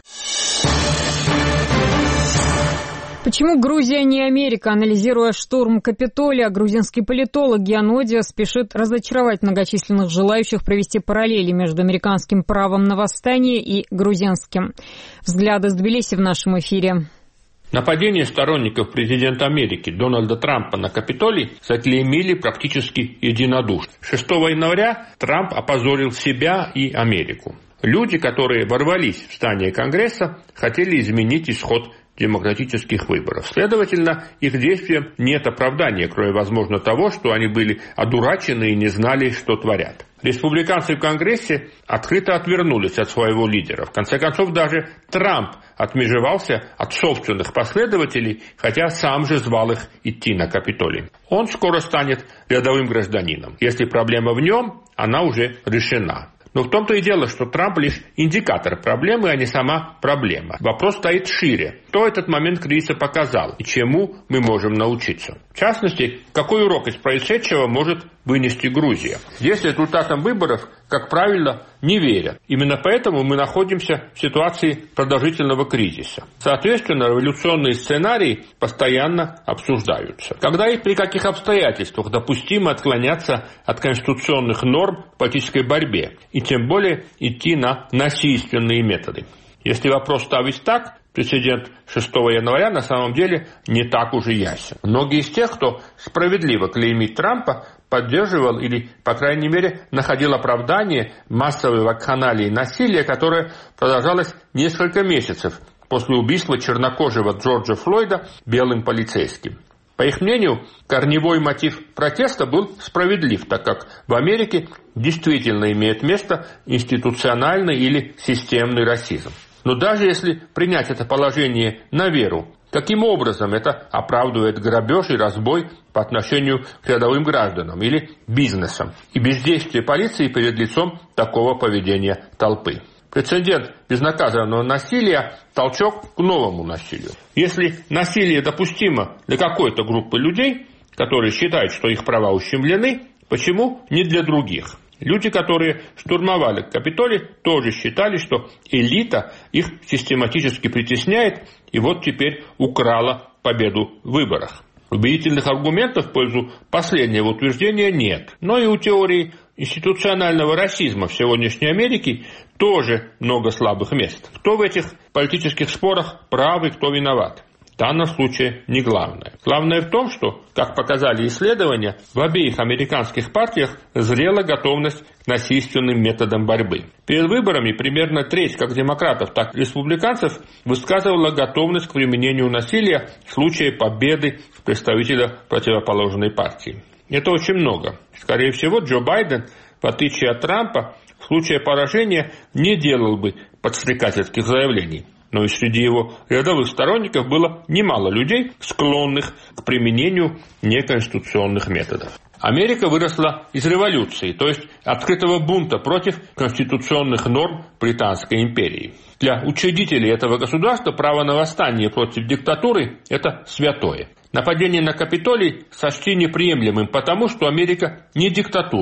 Почему Грузия не Америка? Анализируя штурм Капитолия, грузинский политолог Гианодия спешит разочаровать многочисленных желающих провести параллели между американским правом на восстание и грузинским. Взгляды с Тбилиси в нашем эфире. Нападение сторонников президента Америки Дональда Трампа на Капитолий заклеймили практически единодушно. 6 января Трамп опозорил себя и Америку. Люди, которые ворвались в здание Конгресса, хотели изменить исход демократических выборов. Следовательно, их действиям нет оправдания, кроме, возможно, того, что они были одурачены и не знали, что творят. Республиканцы в Конгрессе открыто отвернулись от своего лидера. В конце концов, даже Трамп отмежевался от собственных последователей, хотя сам же звал их идти на Капитолий. Он скоро станет рядовым гражданином. Если проблема в нем, она уже решена. Но в том-то и дело, что Трамп лишь индикатор проблемы, а не сама проблема. Вопрос стоит шире. Что этот момент кризиса показал и чему мы можем научиться? В частности, какой урок из происшедшего может вынести Грузия? Здесь результатам выборов, как правило, не верят. Именно поэтому мы находимся в ситуации продолжительного кризиса. Соответственно, революционные сценарии постоянно обсуждаются. Когда и при каких обстоятельствах допустимо отклоняться от конституционных норм в политической борьбе, и тем более идти на насильственные методы. Если вопрос ставить так, прецедент 6 января на самом деле не так уж и ясен. Многие из тех, кто справедливо клеймит Трампа, поддерживал или, по крайней мере, находил оправдание массовой вакханалии и насилия, которое продолжалось несколько месяцев после убийства чернокожего Джорджа Флойда белым полицейским. По их мнению, корневой мотив протеста был справедлив, так как в Америке действительно имеет место институциональный или системный расизм. Но даже если принять это положение на веру, каким образом это оправдывает грабеж и разбой по отношению к рядовым гражданам или бизнесам и бездействие полиции перед лицом такого поведения толпы? Прецедент безнаказанного насилия – толчок к новому насилию. Если насилие допустимо для какой-то группы людей, которые считают, что их права ущемлены, почему не для других? Люди, которые штурмовали Капитолий, тоже считали, что элита их систематически притесняет и вот теперь украла победу в выборах. Убедительных аргументов в пользу последнего утверждения нет. Но и у теории институционального расизма в сегодняшней Америке тоже много слабых мест. Кто в этих политических спорах прав и кто виноват? В данном случае не главное. Главное в том, что, как показали исследования, в обеих американских партиях зрела готовность к насильственным методам борьбы. Перед выборами примерно треть как демократов, так и республиканцев высказывала готовность к применению насилия в случае победы представителя противоположной партии. Это очень много. Скорее всего, Джо Байден, в отличие от Трампа, в случае поражения не делал бы подстрекательских заявлений. Но и среди его рядовых сторонников было немало людей, склонных к применению неконституционных методов. Америка выросла из революции, то есть открытого бунта против конституционных норм Британской империи. Для учредителей этого государства право на восстание против диктатуры – это святое. Нападение на Капитолий сочли неприемлемым, потому что Америка не диктатура.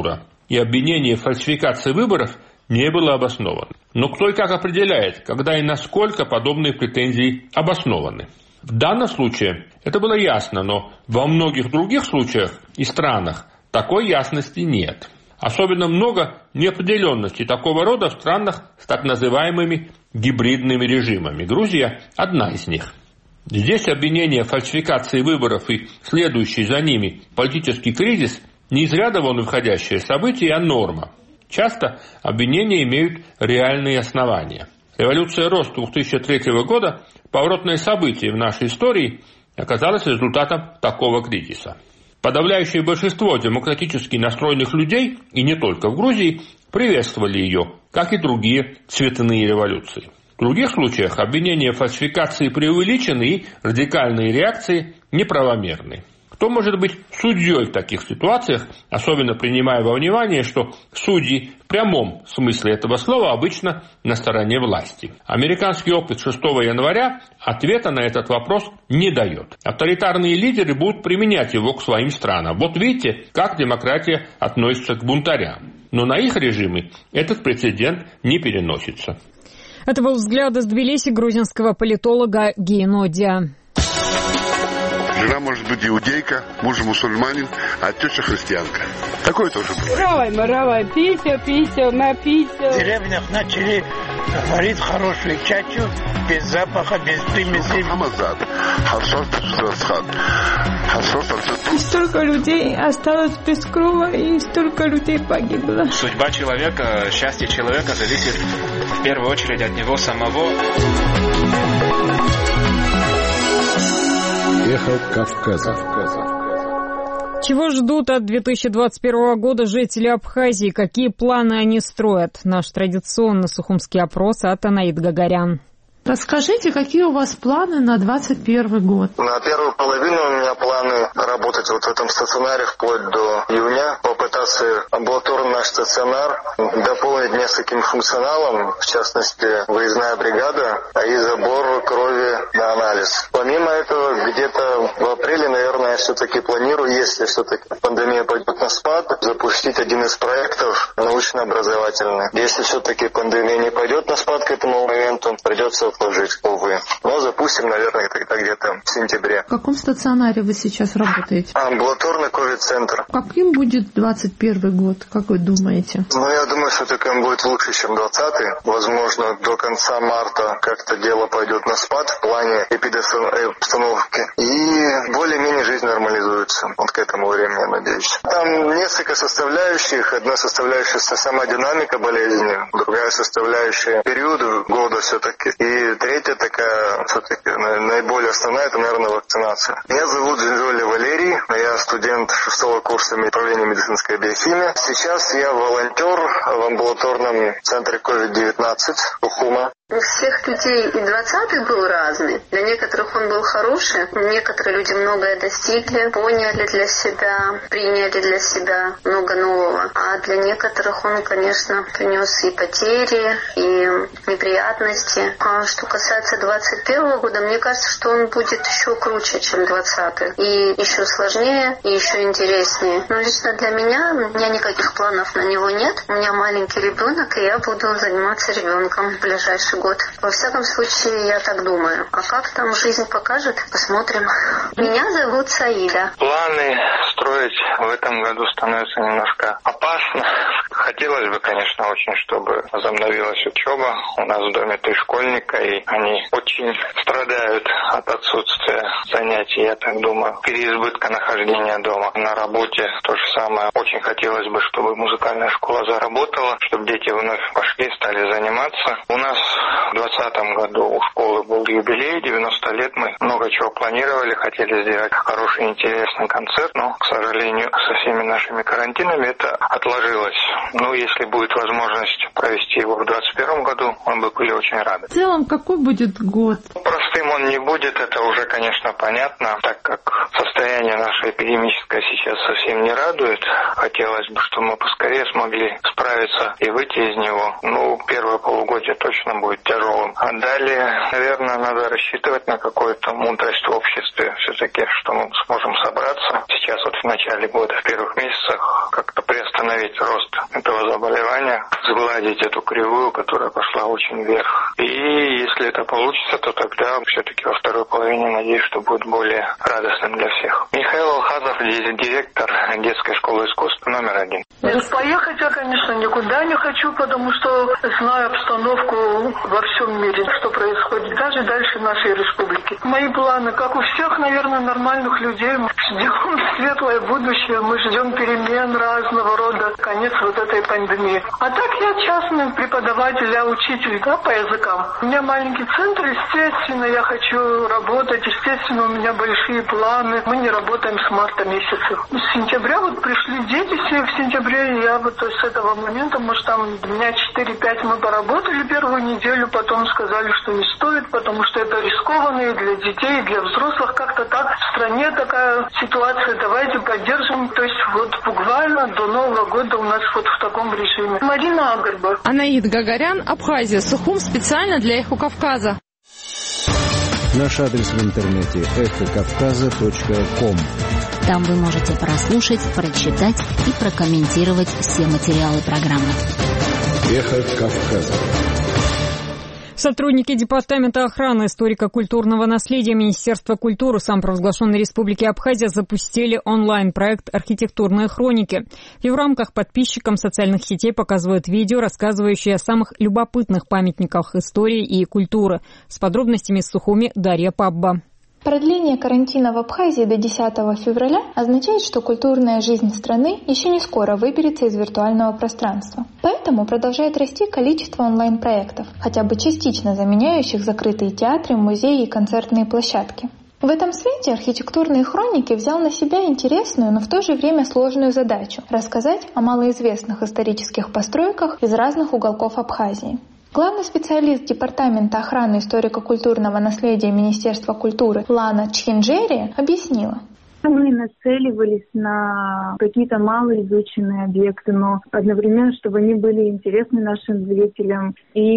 и обвинение в фальсификации выборов не было обосновано. Но кто и как определяет, когда и насколько подобные претензии обоснованы? В данном случае это было ясно, но во многих других случаях и странах такой ясности нет. Особенно много неопределенности такого рода в странах с так называемыми гибридными режимами. Грузия – одна из них. Здесь обвинение в фальсификации выборов и следующий за ними политический кризис не из ряда вон выходящее событие, а норма. Часто обвинения имеют реальные основания. Революция РОС 2003 года, поворотное событие в нашей истории, оказалось результатом такого кризиса. Подавляющее большинство демократически настроенных людей, и не только в Грузии, приветствовали ее, как и другие цветные революции. В других случаях обвинения в фальсификации преувеличены и радикальные реакции неправомерны. Кто может быть судьей в таких ситуациях, особенно принимая во внимание, что судьи в прямом смысле этого слова обычно на стороне власти? Американский опыт 6 января ответа на этот вопрос не дает. Авторитарные лидеры будут применять его к своим странам. Вот видите, как демократия относится к бунтарям. Но на их режимы этот прецедент не переносится. Это был взгляд из Тбилиси грузинского политолога Гейнодия. Жена может быть иудейка, муж мусульманин, а теща христианка. Такое тоже бывает. Равай, Питер, на Питер. В деревнях начали варить хорошую чачу, без запаха, без примесей. И столько людей осталось без крова, и столько людей погибло. Судьба человека, счастье человека зависит в первую очередь от него самого. Эхо Кавказа. Чего ждут от 2021 года жители Абхазии? Какие планы они строят? Наш традиционный сухумский опрос от Анаид Гагарян. Расскажите, какие у вас планы на 2021 год? На первую половину у меня планы работать вот в этом стационаре вплоть до июня, попытаться амбулаторный наш стационар дополнить нескольким функционалом, в частности, выездная бригада и забор крови на анализ. Помимо этого, где-то в апреле, наверное, я все-таки планирую, если все-таки пандемия пойдет на спад, запустить один из проектов научно-образовательный. Если все-таки пандемия не пойдет на спад к этому моменту, придется отложить, увы. Но запустим, наверное, тогда где-то в сентябре. В каком стационаре вы сейчас работаете? Амбулаторный ковид-центр. Каким будет 2021 год, как вы думаете? Ну, я думаю, все-таки он будет лучше, чем 2020. Возможно, до конца марта как-то дело пойдет на спад в плане эпидемиологии. И более-менее жизнь нормализуется. Вот к этому времени, я надеюсь. Там несколько составляющих. Одна составляющая сама динамика болезни, другая составляющая период года все-таки. И третья такая, все-таки наиболее основная, это, наверное, вакцинация. Меня зовут Джинжоли Валерий, я студент 6-го курса управления медицинской биохимии. Сейчас я волонтер в амбулаторном центре COVID-19 Сухума. У всех людей и 20-й был разный. Для некоторых он был хороший. Некоторые люди многое достигли, поняли для себя, приняли для себя много нового. А для некоторых он, конечно, принес и потери, и неприятности. А что касается 21 года, мне кажется, что он будет еще круче, чем 20-й. И еще сложнее, и еще интереснее. Но лично для меня, у меня никаких планов на него нет. У меня маленький ребенок, и я буду заниматься ребенком в ближайший год. Во всяком случае, я так думаю. А как там жизнь покажет, посмотрим. Меня зовут Саида. Планы строить в этом году становится немножко опасно. Хотелось бы, конечно, очень, чтобы возобновилась учеба. У нас в доме 3 школьника, и они очень страдают от отсутствия занятий, я так думаю. Переизбытка нахождения дома. На работе то же самое. Очень хотелось бы, чтобы музыкальная школа заработала, чтобы дети вновь пошли, стали заниматься. У нас в 2020 году у школы был юбилей, 90 лет. Мы много чего планировали, хотели сделать хороший, интересный концерт, но, к сожалению, со всеми нашими карантинами это отложилось. Но если будет возможность провести его в 2021 году, мы бы были очень рады. В целом, какой будет год? Простым он не будет, это уже, конечно, понятно, так как состояние наше эпидемическое сейчас совсем не радует. Хотелось бы, чтобы мы поскорее смогли справиться и выйти из него. Первое полугодие точно будет тяжелым. А далее, наверное, надо рассчитывать на какую-то мудрость в обществе. Все-таки, что мы сможем собраться сейчас в начале года, в первых месяцах, как-то приостановить рост этого заболевания, сгладить эту кривую, которая пошла очень вверх. И если это получится, то тогда все-таки во второй половине, надеюсь, что будет более радостным для всех. Михаил Алхазов, директор детской школы искусств номер 1. Поехать я, конечно, никуда не хочу, потому что знаю обстановку во всем мире, что происходит, даже дальше нашей республики. Мои планы, как у всех, наверное, нормальных людей, мы ждем светлое будущее, мы ждем перемен разного рода, конец вот этой пандемии. А так я частный преподаватель, я учитель, по языкам. У меня маленький центр, естественно, я хочу работать, естественно, у меня большие планы. Мы не работаем с марта месяца. С сентября пришли дети все в сентябре, я с этого момента, может, там дня 4-5 мы поработали первую неделю, потом сказали, что не стоит, потому что это рискованно и для детей, и для взрослых. Как-то так в стране такая ситуация, давайте поддержим. То есть буквально до Нового года у нас в таком режиме. Марина Агарба. Анаид Гагарян, Абхазия, Сухум, специально для Эхо Кавказа. Наш адрес в интернете эхокавказа.ком. Там вы можете прослушать, прочитать и прокомментировать все материалы программы. Эхо Кавказа. Сотрудники Департамента охраны историко-культурного наследия Министерства культуры самопровозглашенной Республики Абхазия запустили онлайн-проект «Архитектурные хроники». В его рамках подписчикам социальных сетей показывают видео, рассказывающие о самых любопытных памятниках истории и культуры. С подробностями из Сухуми Дарья Пабба. Продление карантина в Абхазии до 10 февраля означает, что культурная жизнь страны еще не скоро выберется из виртуального пространства. Поэтому продолжает расти количество онлайн-проектов, хотя бы частично заменяющих закрытые театры, музеи и концертные площадки. В этом свете «Архитектурные хроники» взял на себя интересную, но в то же время сложную задачу – рассказать о малоизвестных исторических постройках из разных уголков Абхазии. Главный специалист Департамента охраны историко-культурного наследия Министерства культуры Лана Чхинджери объяснила. Мы нацеливались на какие-то малоизученные объекты, но одновременно, чтобы они были интересны нашим зрителям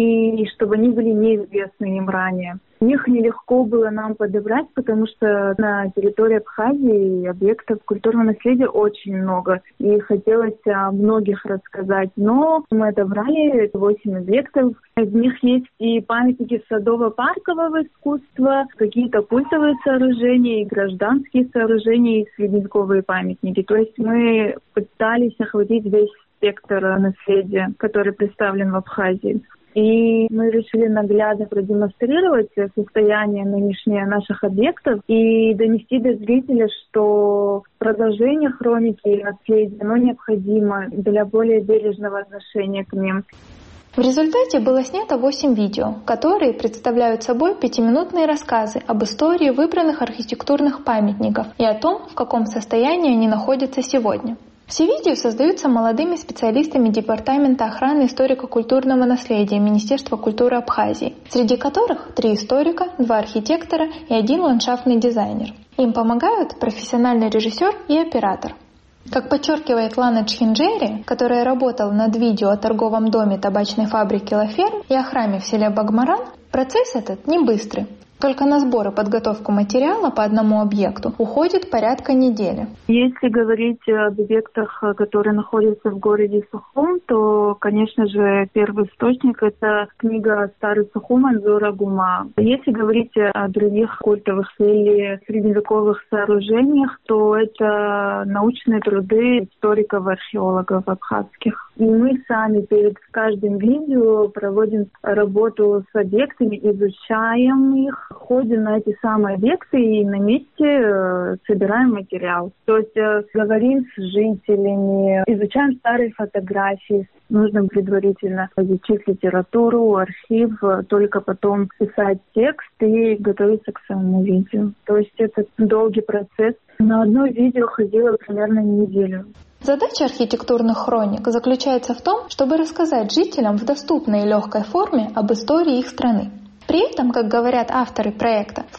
и чтобы они были неизвестны им ранее. Их нелегко было нам подобрать, потому что на территории Абхазии объектов культурного наследия очень много. И хотелось о многих рассказать. Но мы отобрали 8 объектов. Из них есть и памятники садово-паркового искусства, какие-то культовые сооружения, и гражданские сооружения, и средневековые памятники. То есть мы пытались охватить весь спектр наследия, который представлен в Абхазии. И мы решили наглядно продемонстрировать состояние нынешнее наших объектов и донести до зрителя, что продолжение хроники и наследия, оно необходимо для более бережного отношения к ним. В результате было снято 8 видео, которые представляют собой 5-минутные рассказы об истории выбранных архитектурных памятников и о том, в каком состоянии они находятся сегодня. Все видео создаются молодыми специалистами Департамента охраны историко-культурного наследия Министерства культуры Абхазии, среди которых 3 историка, 2 архитектора и 1 ландшафтный дизайнер. Им помогают профессиональный режиссер и оператор. Как подчеркивает Лана Чхинджери, которая работала над видео о торговом доме табачной фабрики «Лаферм» и о храме в селе Багмаран, процесс этот не быстрый. Только на сбор и подготовку материала по одному объекту уходит порядка недели. Если говорить об объектах, которые находятся в городе Сухум, то, конечно же, первый источник – это книга «Старый Сухум» Анзора Гума. Если говорить о других культовых или средневековых сооружениях, то это научные труды историков и археологов абхазских. И мы сами перед каждым видео проводим работу с объектами, изучаем их, ходим на эти самые объекты и на месте собираем материал. То есть говорим с жителями, изучаем старые фотографии. Нужно предварительно изучить литературу, архив, только потом писать текст и готовиться к самому видео. То есть это долгий процесс. На одно видео ходила примерно неделю. Задача архитектурных хроник заключается в том, чтобы рассказать жителям в доступной и легкой форме об истории их страны. При этом, как говорят авторы проекта, в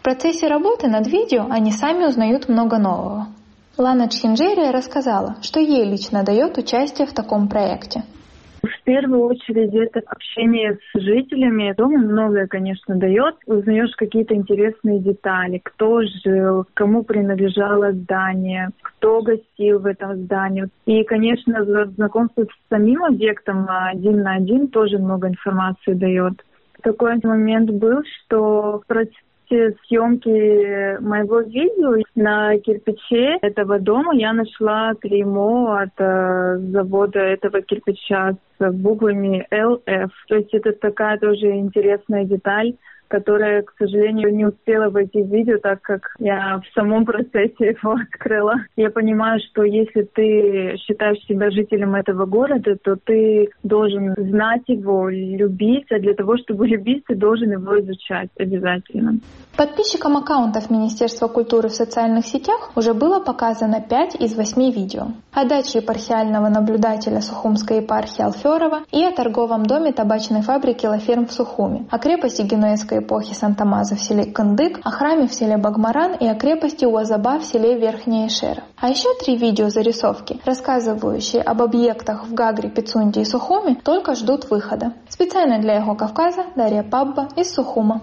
В процессе работы над видео они сами узнают много нового. Лана Чхинджерия рассказала, что ей лично дает участие в таком проекте. В первую очередь это общение с жителями. Дома многое, конечно, дает. Узнаешь какие-то интересные детали. Кто жил, кому принадлежало здание, кто гостил в этом здании. И, конечно, знакомство с самим объектом один на один тоже много информации дает. Такой момент был, что в процессе съемки моего видео на кирпиче этого дома я нашла клеймо от завода этого кирпича с буквами LF. То есть это такая тоже интересная деталь, которая, к сожалению, не успела войти в видео, так как я в самом процессе его открыла. Я понимаю, что если ты считаешь себя жителем этого города, то ты должен знать его, любить, а для того, чтобы любить, ты должен его изучать обязательно. Подписчикам аккаунтов Министерства культуры в социальных сетях уже было показано 5 из 8 видео. О даче епархиального наблюдателя Сухумской епархии Алферова и о торговом доме табачной фабрики «Лаферм» в Сухуме, о крепости генуэзской эпохи Санта-Маза в селе Кындык, о храме в селе Багмаран и о крепости Уазаба в селе Верхняя Ишера. А еще 3 видеозарисовки, рассказывающие об объектах в Гагре, Пицунде и Сухуме, только ждут выхода. Специально для Эхо Кавказа Дарья Пабба из Сухума.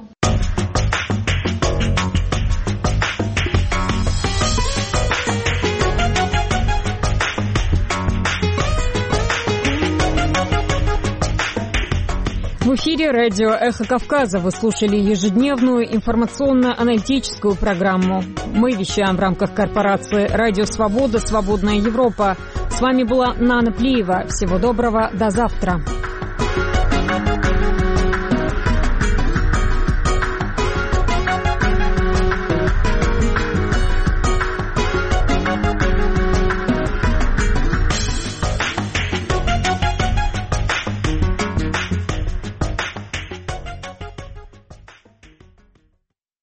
В эфире радио «Эхо Кавказа» вы слушали ежедневную информационно-аналитическую программу. Мы вещаем в рамках корпорации «Радио Свобода. Свободная Европа». С вами была Нана Плиева. Всего доброго. До завтра.